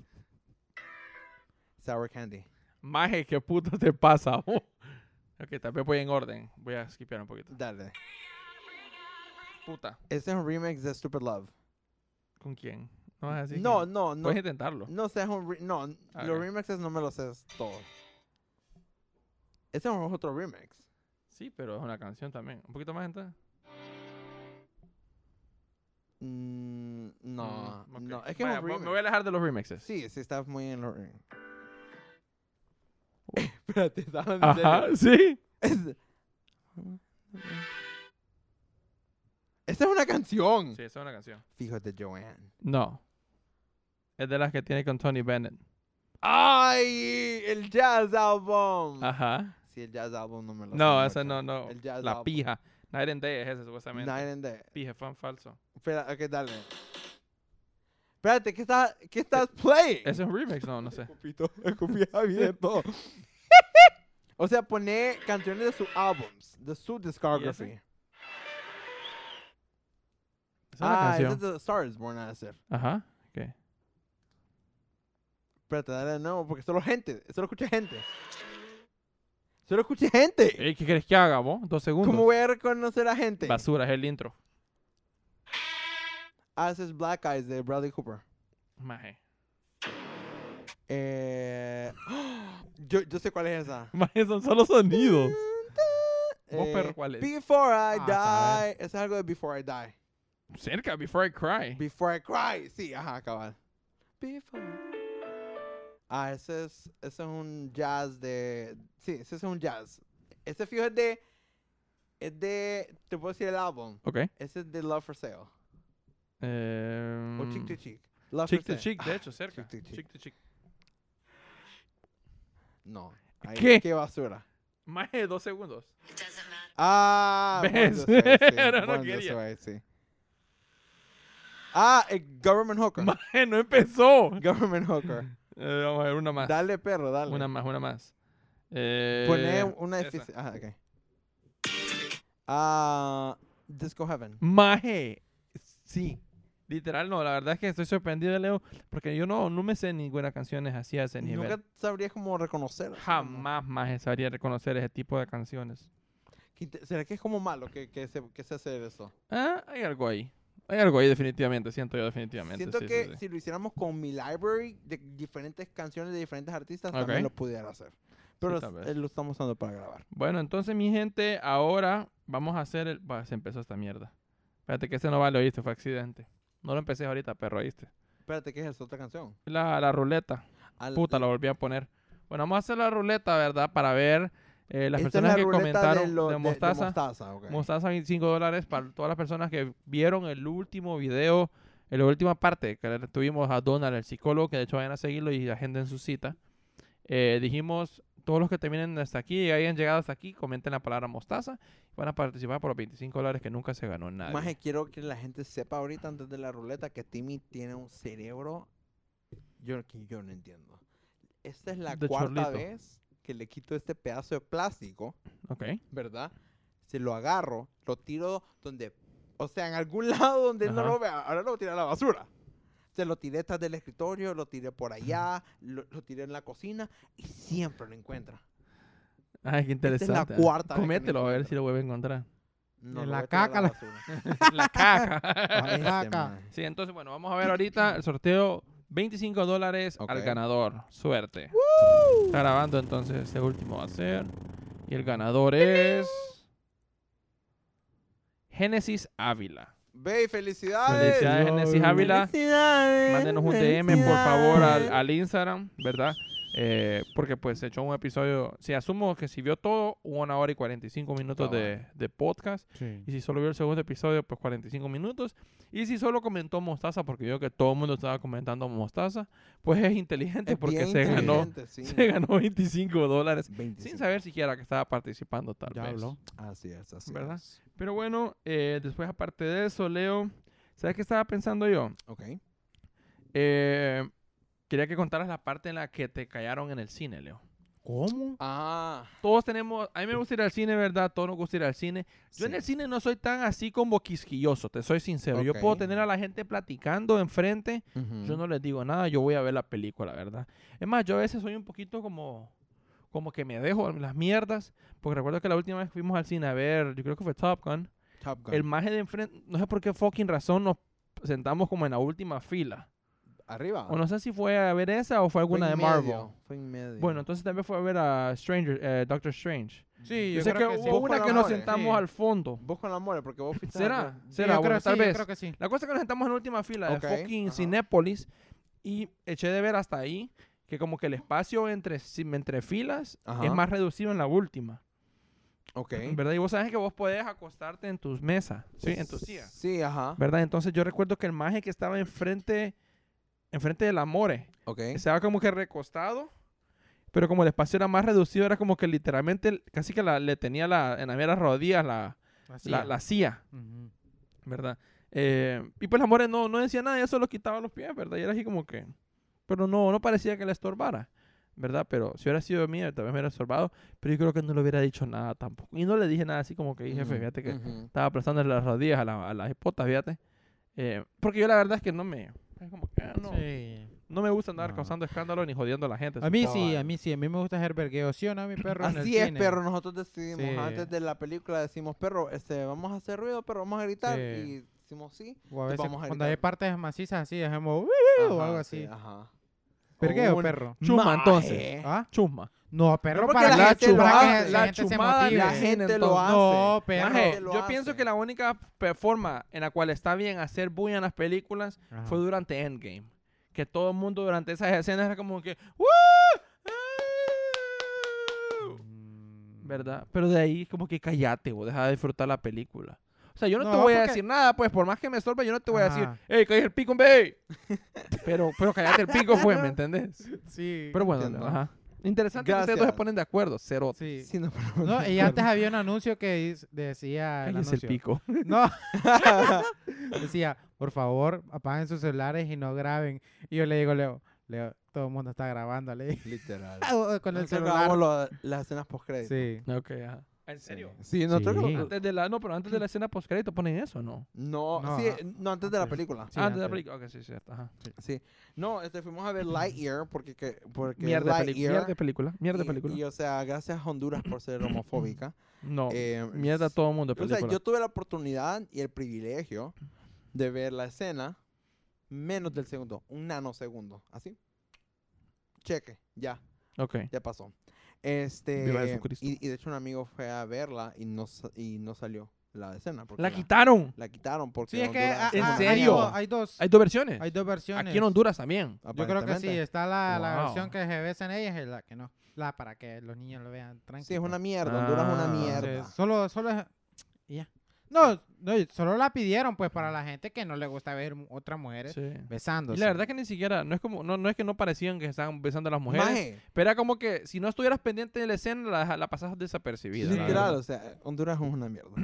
Sour Candy. Maje, ¿qué puto te pasa? oh? Ok, tal vez voy en orden. Voy a skipear un poquito. Dale. Puta. Ese es un remix de Stupid Love. ¿Con quién? No es así. No, que- no, no. Puedes intentarlo. No sé, es un re- no, Ah, los ok. remixes no me los sé todos. Ese es otro remix. Sí, pero es una canción también. Un poquito más entonces. Mm, no, Mm, ok. no, es que Vaya, es un me- remix. me voy a alejar de los remixes. Sí, sí, estás muy en los remixes. Espérate, ¿estás hablando en Ajá, serio? sí. Es- Esta es una canción. Sí, esa es una canción. Fíjate, Joanne. No. Es de las que tiene con Tony Bennett. ¡Ay! El Jazz Album. Ajá. Sí, el Jazz Album no me lo sé No, esa mucho. no, no. El Jazz La Album. pija. Night and Day es ese, supuestamente. Night and Day. Pija, fan falso. Espera, ok, dale. Espérate, ¿qué estás, qué estás playing? ¿Ese es un remix? No, no sé. Escupito, escupí a Javier todo. O sea, pone canciones de sus álbums, de su discography. ese? Esa es la Ah, ese canción. es de Star is Born a ser. Ajá. Ok. Espérate, dale de nuevo, porque solo gente, solo escucha gente. Solo escucha gente. Ey, ¿qué quieres que haga, vos? Dos segundos. ¿Cómo voy a reconocer a gente? Basura, es el intro. Ah, ese es Black Eyes de Bradley Cooper. Maje. Eh, yo, yo sé cuál es esa. Maje, son solo sonidos. ¿Vos, Eh, perro, cuál es? Before I Ah, Die. sabe. Ese es algo de Before I Die. Cerca, Before I Cry. Before I Cry. Sí, ajá, cabal. Before. Ah, ese es, ese es un jazz de... Sí, ese es un jazz. Ese fijo es de... Es de... Te puedo decir el álbum. Ok. Ese es de Love for Sale. Eh, O Chick to Chick. Love Chick for to Sale. Chick, de Ah, hecho, cerca. Chick to Chick. Chick to Chick. No. Ahí- ¿Qué? Qué basura. Más de dos segundos. Ah, ¿Ves? Born This Way, sí. Pero no Born This quería. Way, sí. Ah, el Government Hooker. Maje, no empezó. Government Hooker. Eh, vamos a ver una más. Dale, perro, dale. Una más, una más. Eh, Poné una esa. difícil. Ah, ok. Ah, Disco Heaven. Maje. Sí. Literal, no. La verdad es que estoy sorprendido, Leo, porque yo no, no me sé ninguna canciones así a ese nivel. Nunca sabrías cómo reconocer. así Jamás, maje, sabría reconocer ese tipo de canciones. como- que inte- ¿Será que es como malo que, que, se, que se hace eso? Ah, hay algo ahí. Hay algo ahí definitivamente, siento yo definitivamente. Siento sí, que sí, sí. si lo hiciéramos con mi library de diferentes canciones de diferentes artistas, Ok. también lo pudiera hacer. Pero tal es- vez. eh, lo estamos usando para grabar. Bueno, entonces, mi gente, ahora vamos a hacer el... Bah, se empezó esta mierda. Espérate que ese no vale, oíste, fue accidente. No lo empecé ahorita, perro, oíste. Espérate, ¿qué es esa otra canción? La, la ruleta. Al- Puta, la volví a poner. Bueno, vamos a hacer la ruleta, ¿verdad? Para ver eh, las Esta es personas la que ruleta comentaron de, lo- de, de- de Mostaza. mostaza, ok. Mostaza veinticinco dólares para todas las personas que vieron el último video, en la última parte que tuvimos a Donald, el psicólogo, que de hecho vayan a seguirlo y agenden su cita. Eh, dijimos, todos los que terminen hasta aquí y hayan llegado hasta aquí, comenten la palabra Mostaza y van a participar por los veinticinco dólares que nunca se ganó nadie. Maje, quiero que la gente sepa ahorita antes de la ruleta que Timmy tiene un cerebro yo, que yo no entiendo. Esta es la De cuarta chorlito. vez que le quito este pedazo de plástico, Ok. ¿verdad? Se lo agarro, lo tiro donde, o sea, en algún lado donde él no Ajá. lo vea, ahora lo tiro a la basura. Se lo tiré detrás del escritorio, lo tiré por allá, lo, lo tiré en la cocina y siempre lo encuentra. Ay, qué es la interesante. cuarta vez que lo Comételo a ver encuentro. si lo vuelve a encontrar. No, En lo la voy a tirar a caca la- basura. la caca. La Este, caca. maje. Sí, entonces, bueno, vamos a ver ahorita el sorteo. veinticinco dólares al Ok. ganador. Suerte. Está grabando, entonces este último va a ser. Y el ganador es... Génesis Ávila. Ve, felicidades. Felicidades, Génesis Ávila. Felicidades. Mándenos un D M, por favor, al, felicidades. al Instagram, ¿verdad? Eh, porque pues se echó un episodio... Si asumo que si vio todo, una hora y cuarenta y cinco minutos de, de podcast. Sí. Y si solo vio el segundo episodio, pues cuarenta y cinco minutos. Y si solo comentó Mostaza, porque yo que todo el mundo estaba comentando Mostaza, pues es inteligente Es porque bien se ganó, inteligente, sí. se ganó veinticinco dólares. veinticinco. Sin saber siquiera que estaba participando tal Ya vez. habló. Así es, así ¿Verdad? es. Pero bueno, eh, después aparte de eso, Leo, ¿sabes qué estaba pensando yo? Ok. Eh, quería que contaras la parte en la que te callaron en el cine, Leo. ¿Cómo? Ah. Todos tenemos, a mí me gusta ir al cine, ¿verdad? Todos nos gusta ir al cine. Yo en sí. el cine no soy tan así como quisquilloso, te soy sincero. Yo puedo Ok. tener a la gente platicando enfrente, Ujú. yo no les digo nada, yo voy a ver la película, ¿verdad? Es más, yo a veces soy un poquito como, como que me dejo las mierdas, porque recuerdo que la última vez que fuimos al cine a ver, yo creo que fue Top Gun, Top Gun. el maje de enfrente, no sé por qué fucking razón nos sentamos como en la última fila. Arriba. O no sé si fue a ver esa o fue Fue alguna en de Marvel. medio, Fue en medio. Bueno, entonces también fue a ver a Stranger, eh, Doctor Strange. Sí, Yo yo sé que, creo que hubo sí. Vos una con que la nos more, sentamos sí. al fondo. Vos con la mole, porque vos fuiste. ¿Será? a- Sí, ¿Será? yo Bueno, creo tal sí, yo vez. creo que sí. La cosa es que nos sentamos en la última fila Ok, de fucking ajá. Cinépolis y eché de ver hasta ahí que como que el espacio entre, si- entre filas Ajá. es más reducido en la última. Ok. ¿Verdad? Y vos sabes que vos podés acostarte en tus mesas, ¿sí? En tu silla. Sí, ajá. ¿Verdad? Entonces yo recuerdo que el maje que estaba enfrente, enfrente del Amore, Ok. estaba como que recostado, pero como el espacio era más reducido, era como que literalmente casi que la- le tenía la, en la mera rodillas la, Así la, es. la silla, Ujú. ¿verdad? Eh, y pues el Amore no, no decía nada, ya solo quitaba los pies, ¿verdad? Y era así como que... Pero no, no parecía que le estorbara, ¿verdad? Pero si hubiera sido mío, tal vez me hubiera estorbado, pero yo creo que no le hubiera dicho nada tampoco. Y no le dije nada así como que, jefe, Ujú, fíjate que ujú. estaba aplastándole las rodillas a, la, a las hipotas, fíjate. Eh, porque yo la verdad es que no me... Es como que, ah, no, Sí. no me gusta andar No. causando escándalo ni jodiendo a la gente. A mí sí, cabal. a mí sí. A mí me gusta hacer vergueo. ¿Sí o no, mi perro? en el Así es, cine? perro. Nosotros decidimos Sí. antes de la película, decimos, perro, este, vamos a hacer ruido, pero vamos a gritar. Sí. Y decimos sí. O a Te veces vamos a cuando gritar. hay partes macizas así, dejemos "Uy", o Ajá, algo sí, así. ajá. ¿Perqué o un perro? Chusma, maje. entonces. ¿Ah? Chusma. No, perro porque para la que gente para lo que hace, la la gente se chumada motive. La viene, gente lo entonces. hace. No, perro. Maje, lo yo hace. pienso que la única pe- forma en la cual está bien hacer bulla en las películas Ajá. fue durante Endgame. Que todo el mundo durante esas escenas era como que ¡Woo! ¡Ah! Mm. ¿Verdad? Pero de ahí como que cállate, vos, deja de disfrutar la película. O sea, yo no, te No, voy a porque- decir nada, pues, por más que me estorbe, yo no te voy a decir, Ajá. ¡Ey, cállate el pico, hombre! pero, pero cállate el pico, pues, ¿me entendés? Sí. Pero bueno, Entiendo. ajá. Interesante que ustedes dos se Gracias. ponen de acuerdo, cero. Sí. Sí, no, pero- No, y antes había un anuncio que dis- decía el Cállese el anuncio. pico. No. Decía, por favor, apaguen sus celulares y no graben. Y yo le digo, Leo, Leo, todo el mundo está grabando, le digo. Literal. Con el Nosotros celular. grabamos lo- las escenas post-crédito. Sí. Ok, ajá. ¿En serio? Sí, nosotros... Sí. Antes de la, no, pero antes de la escena post-crédito ponen eso, ¿no? No, No, sí, ah, no, antes de la antes. película. Sí, ah, antes de la antes. película. Ok, sí, cierto. Ajá. Sí. No, este, fuimos a ver Lightyear porque, que, porque Mierda de, película. Lightyear... Mierda de película. Mierda de y- película. Y, o sea, gracias a Honduras por ser homofóbica. no, eh, mierda a todo mundo de O sea, película. yo tuve la oportunidad y el privilegio de ver la escena menos del segundo, un nanosegundo, así. Cheque, ya, Ok. ya pasó. Este, Viva Jesucristo. y, y de hecho un amigo fue a verla y no, sa- y no salió la escena. Porque La quitaron. La quitaron porque Sí, es que Honduras- ah, ¿En ah, hay serio? dos- hay dos. Hay dos versiones. Hay dos versiones. Aquí en Honduras también. Yo creo que sí. aparentemente. Está la, la Wow. versión que se ves en ellas y la que no. La para que los niños lo vean tranquilo. Sí, es una mierda, Honduras es una Ah. mierda. Entonces, solo, solo es- y ya. No, no, solo la pidieron pues para la gente que no le gusta ver mu- otras mujeres Sí. besándose. Y la verdad que ni siquiera, no es como, no, no es que no parecían que estaban besando a las mujeres, Maje, pero era como que si no estuvieras pendiente de la escena, la, la pasabas desapercibida. la literal, verdad. o sea, Honduras es una mierda.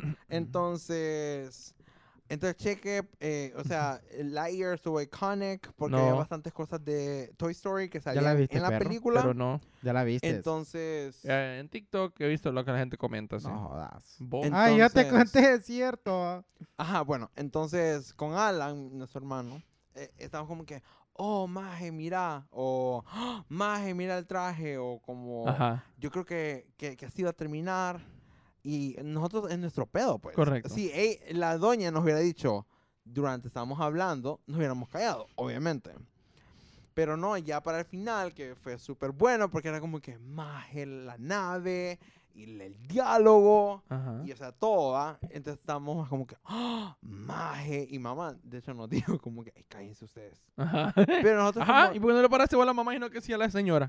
Entonces, entonces cheque, eh, o sea, Lightyear estuvo iconic porque No. había bastantes cosas de Toy Story que la salían viste, en la perro? película. Pero no. Ya la viste. Entonces, Eh, en TikTok he visto lo que la gente comenta. Sí. No jodas. Vos- En- Ay, yo te Entonces- conté, es cierto. ajá, bueno, entonces con Alan, nuestro hermano, eh, estábamos como que, oh, maje, mira, o "Ah, maje, mira el traje, o como, Ajá. yo creo que, que, que así va a terminar. Y nosotros en nuestro pedo, pues. Correcto. Si ey, la doña nos hubiera dicho, durante estábamos hablando, nos hubiéramos callado, obviamente. Pero no, ya para el final, que fue súper bueno, porque era como que maje la nave, y el, el diálogo, Ajá. y o sea, todo, ¿va? Entonces estábamos como que, ¡ah! Maje, y mamá, de hecho nos dijo como que, "Ay, cállense ustedes. Ajá. Pero nosotros Ajá. como- ¿Y por qué no le paraste vos a la mamá y no que sí a la señora?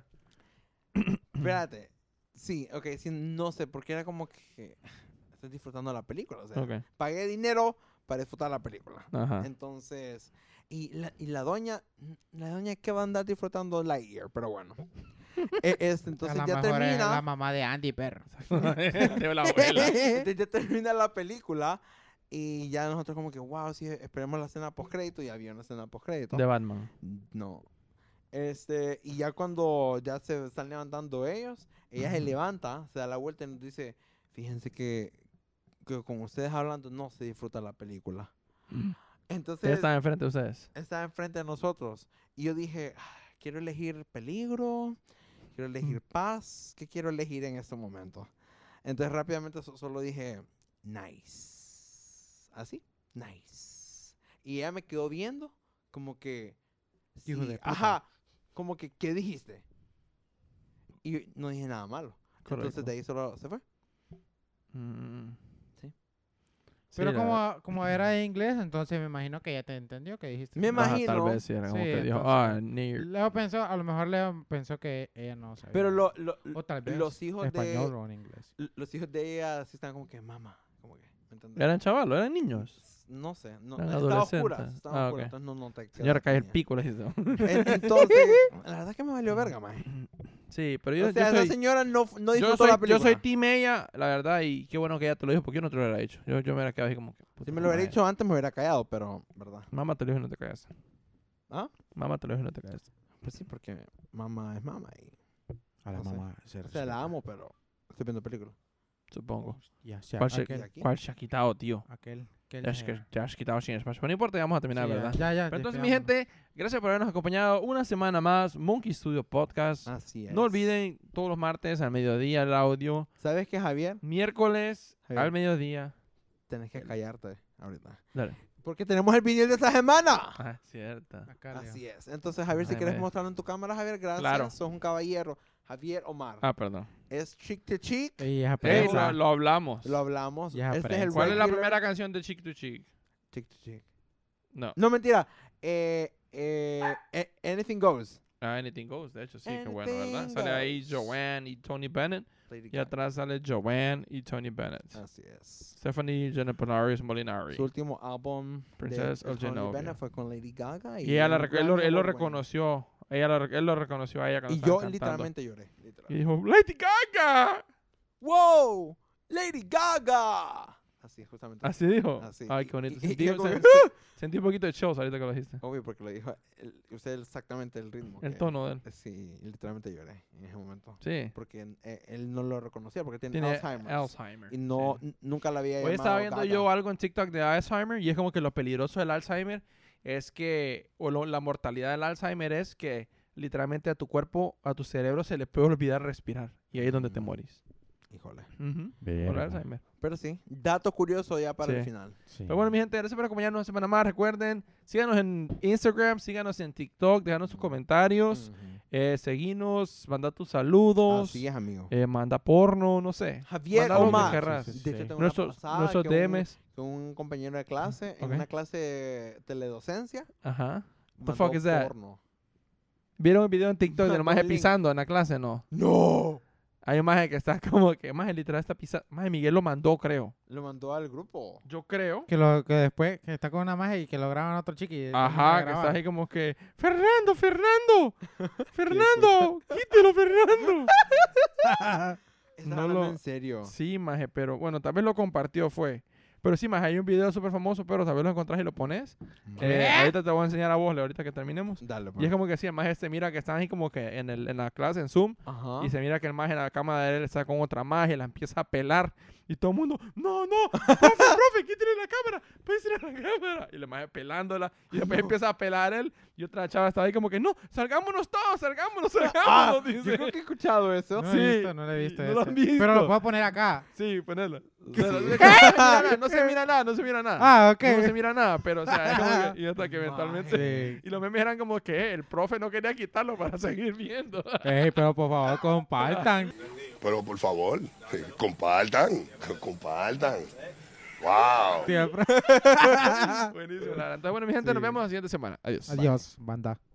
espérate, sí, ok, sí, no sé, porque era como que estoy disfrutando la película, o sea, Ok. pagué dinero para disfrutar la película. Ajá. Entonces, y la, y la doña, la doña que va a andar disfrutando Lightyear, pero bueno. E- este, entonces a la ya mejor es la termina, mamá de Andy, perro. De la abuela. entonces ya termina la película y ya nosotros como que, wow, sí, esperemos la escena post crédito y había una escena post crédito. De Batman. No. Este, y ya cuando ya se están levantando ellos, ella se Ujú. levanta, se da la vuelta y nos dice, fíjense que, que con ustedes hablando no se disfruta la película. Entonces, Ella estaba enfrente de ustedes. está enfrente de nosotros. Y yo dije, "Ah, quiero elegir peligro, quiero elegir paz, ¿qué quiero elegir en este momento? Entonces rápidamente so- solo dije, nice. ¿Así? Nice. Y ella me quedó viendo como que... Hijo sí, de puta. ajá, como que, ¿qué dijiste? Y no dije nada malo. Correcto. Entonces de ahí solo se fue. Mm. Sí. Sí, Pero la- como, como era en inglés, entonces me imagino que ella te entendió que dijiste. Me Ajá, imagino. tal vez sí, era como Sí, que dijo, entonces- ah, nerd. Leo pensó, a lo mejor Leo pensó que ella no sabía. Pero lo, lo- o tal vez los hijos español de... o en inglés. l- Los hijos de ella sí están como que, mamá, como que, ¿me entiendes? Eran chavalos, eran niños. No sé, no, Eran estaba oscura, adolescentes. estaba Ah, oscura, ok. entonces no noté que Señora, era cae el niña. pico, le hizo. En- Entonces, la verdad es que me valió verga, man. Sí, pero yo, O sea, yo esa soy... señora no, no Yo disfrutó soy, la yo película. soy team ella, la verdad, y qué bueno que ella te lo dijo, porque yo no te lo hubiera dicho. Yo, yo me hubiera quedado así como que... puta Si me lo hubiera madre. dicho antes, me hubiera callado, pero, ¿verdad? Mamá te lo dijo y no te callas. ¿Ah? Mamá te lo dijo y no te callas. Pues sí, porque mamá es mamá. Y, A la no sé. mamá. se o sea, respeta. la amo, pero estoy viendo película. Supongo. Ya, sí, ¿Cuál, se, aquel, aquí? ¿Cuál se ha quitado, tío? aquel, aquel Ya has, ya- que- te has quitado sin espacio. Pero no importa, ya vamos a terminar, sí, ya, ¿verdad? Ya, ya. Pero entonces, mi despidámonos. gente, gracias por habernos acompañado una semana más. Monkey Studio Podcast. Así es. No olviden, todos los martes al mediodía el audio. ¿Sabes qué, Javier? Miércoles Javier. al mediodía. Tenés que callarte ahorita. Dale. Porque tenemos el vinil de esta semana. Ah, cierto. Acá, Leo. Así es. Entonces, Javier, si Ay, quieres me- mostrarlo en tu cámara, Javier, gracias. Claro. Sos un caballero. Javier Omar. Ah, perdón. Es Chick to Chick. Y es Ey, prensa. lo, lo hablamos. Lo hablamos. Ya este es aprende. el ¿Cuál es la regular primera canción de Chick to Chick? Chick to Chick. No. No, mentira. Eh, eh, eh, Anything Goes. Ah, Anything Goes, de hecho, sí, qué bueno, ¿verdad? Anything Sale ahí goes. Joanne y Tony Bennett. Lady Y Gaga. atrás sale Joanne y Tony Bennett. Así es. Stephanie Jennifer Molinari. Su último álbum Princess de of Tony Genovia. Bennett fue con Lady Gaga. Y ella la un rec- él, lo, Grammy él lo Award winner. reconoció. Ella lo, rec- él lo reconoció a ella cuando Y estaban yo cantando. literalmente lloré. literal. Y dijo, ¡Lady Gaga! ¡Wow! ¡Lady Gaga! Así, justamente. Así dijo. Así. Ay, qué bonito. Y- y- Sentí, y yo como sen- que- sentí un poquito de shows ahorita que lo dijiste. Obvio, porque lo dijo. el- usted exactamente el ritmo. El que- tono de él. Sí, literalmente lloré en ese momento. Sí. Porque eh, él no lo reconocía porque tiene, Tiene Alzheimer. Alzheimer. Y no, sí. n- nunca la había Hoy llamado estaba viendo Gaga. yo algo en TikTok de Alzheimer y es como que lo peligroso del Alzheimer es que, o lo- la mortalidad del Alzheimer es que literalmente a tu cuerpo, a tu cerebro se le puede olvidar respirar. Y ahí es donde te Mm. morís. Híjole. Ujú, Por Verga. Alzheimer. Pero sí, dato curioso ya para el Sí. final. Sí. Pero bueno, mi gente, gracias por acompañarnos una semana más. Recuerden, síganos en Instagram, síganos en TikTok, déjanos sus comentarios, Ujú. eh, seguinos, manda tus saludos, Así es, amigo. eh, manda porno, no sé. Javier Manda lo que Omar. querrás. Sí, sí, De hecho, sí. tengo una Nuestros, pasada nuestros que un- D Ms. que un compañero de clase, Ok. en una clase de teledocencia, Ajá. mandó fuck is that? porno. ¿Vieron un video en TikTok del Mandó maje el link. pisando en la clase? No. ¡No! Hay un maje que está como que, maje literal está pisando. Maje Miguel lo mandó, creo. Lo mandó al grupo. Yo creo. Que, lo, que después, que está con una magia y que lo graban otro chiqui. y Ajá, no que la está graban. ahí como que, Fernando, Fernando, Fernando, quítelo, Fernando. Está No hablando lo- en serio. Sí, maje, pero bueno, tal vez lo compartió, fue. Pero sí, maje, hay un video súper famoso, pero tal vez lo encontrás y lo pones. Eh, ahorita te voy a enseñar a vos, Leo, ahorita que terminemos. Dale, Y es como que sí, el maje se mira que están ahí como que en, el, en la clase, en Zoom, Ajá. y se mira que el maje en la cámara de él está con otra magia y la empieza a pelar. Y todo el mundo, no, no, profe, profe, quítale la cámara, pésale la cámara. Y el maje pelándola. Y después empieza a pelar él. Y otra chava estaba ahí como que, no, salgámonos todos, salgámonos, Ah, salgámonos, yo dice. creo que he escuchado eso. No Sí. he visto, no lo he visto. No lo ese. han visto. Pero lo puedo poner acá. Sí, ponelo. Pero, no, se mira nada, no se mira nada, no se mira nada. Ah, ok. No se mira nada, pero o sea, es como que, y hasta que eventualmente... Sí. Y los memes eran como que eh, el profe no quería quitarlo para seguir viendo. Ey, pero por favor, compartan. Pero por favor, compartan, compartan. Wow. Siempre. Buenísimo. la verdad. Entonces, bueno, mi gente, nos Sí. vemos la siguiente semana. Adiós. Adiós, banda.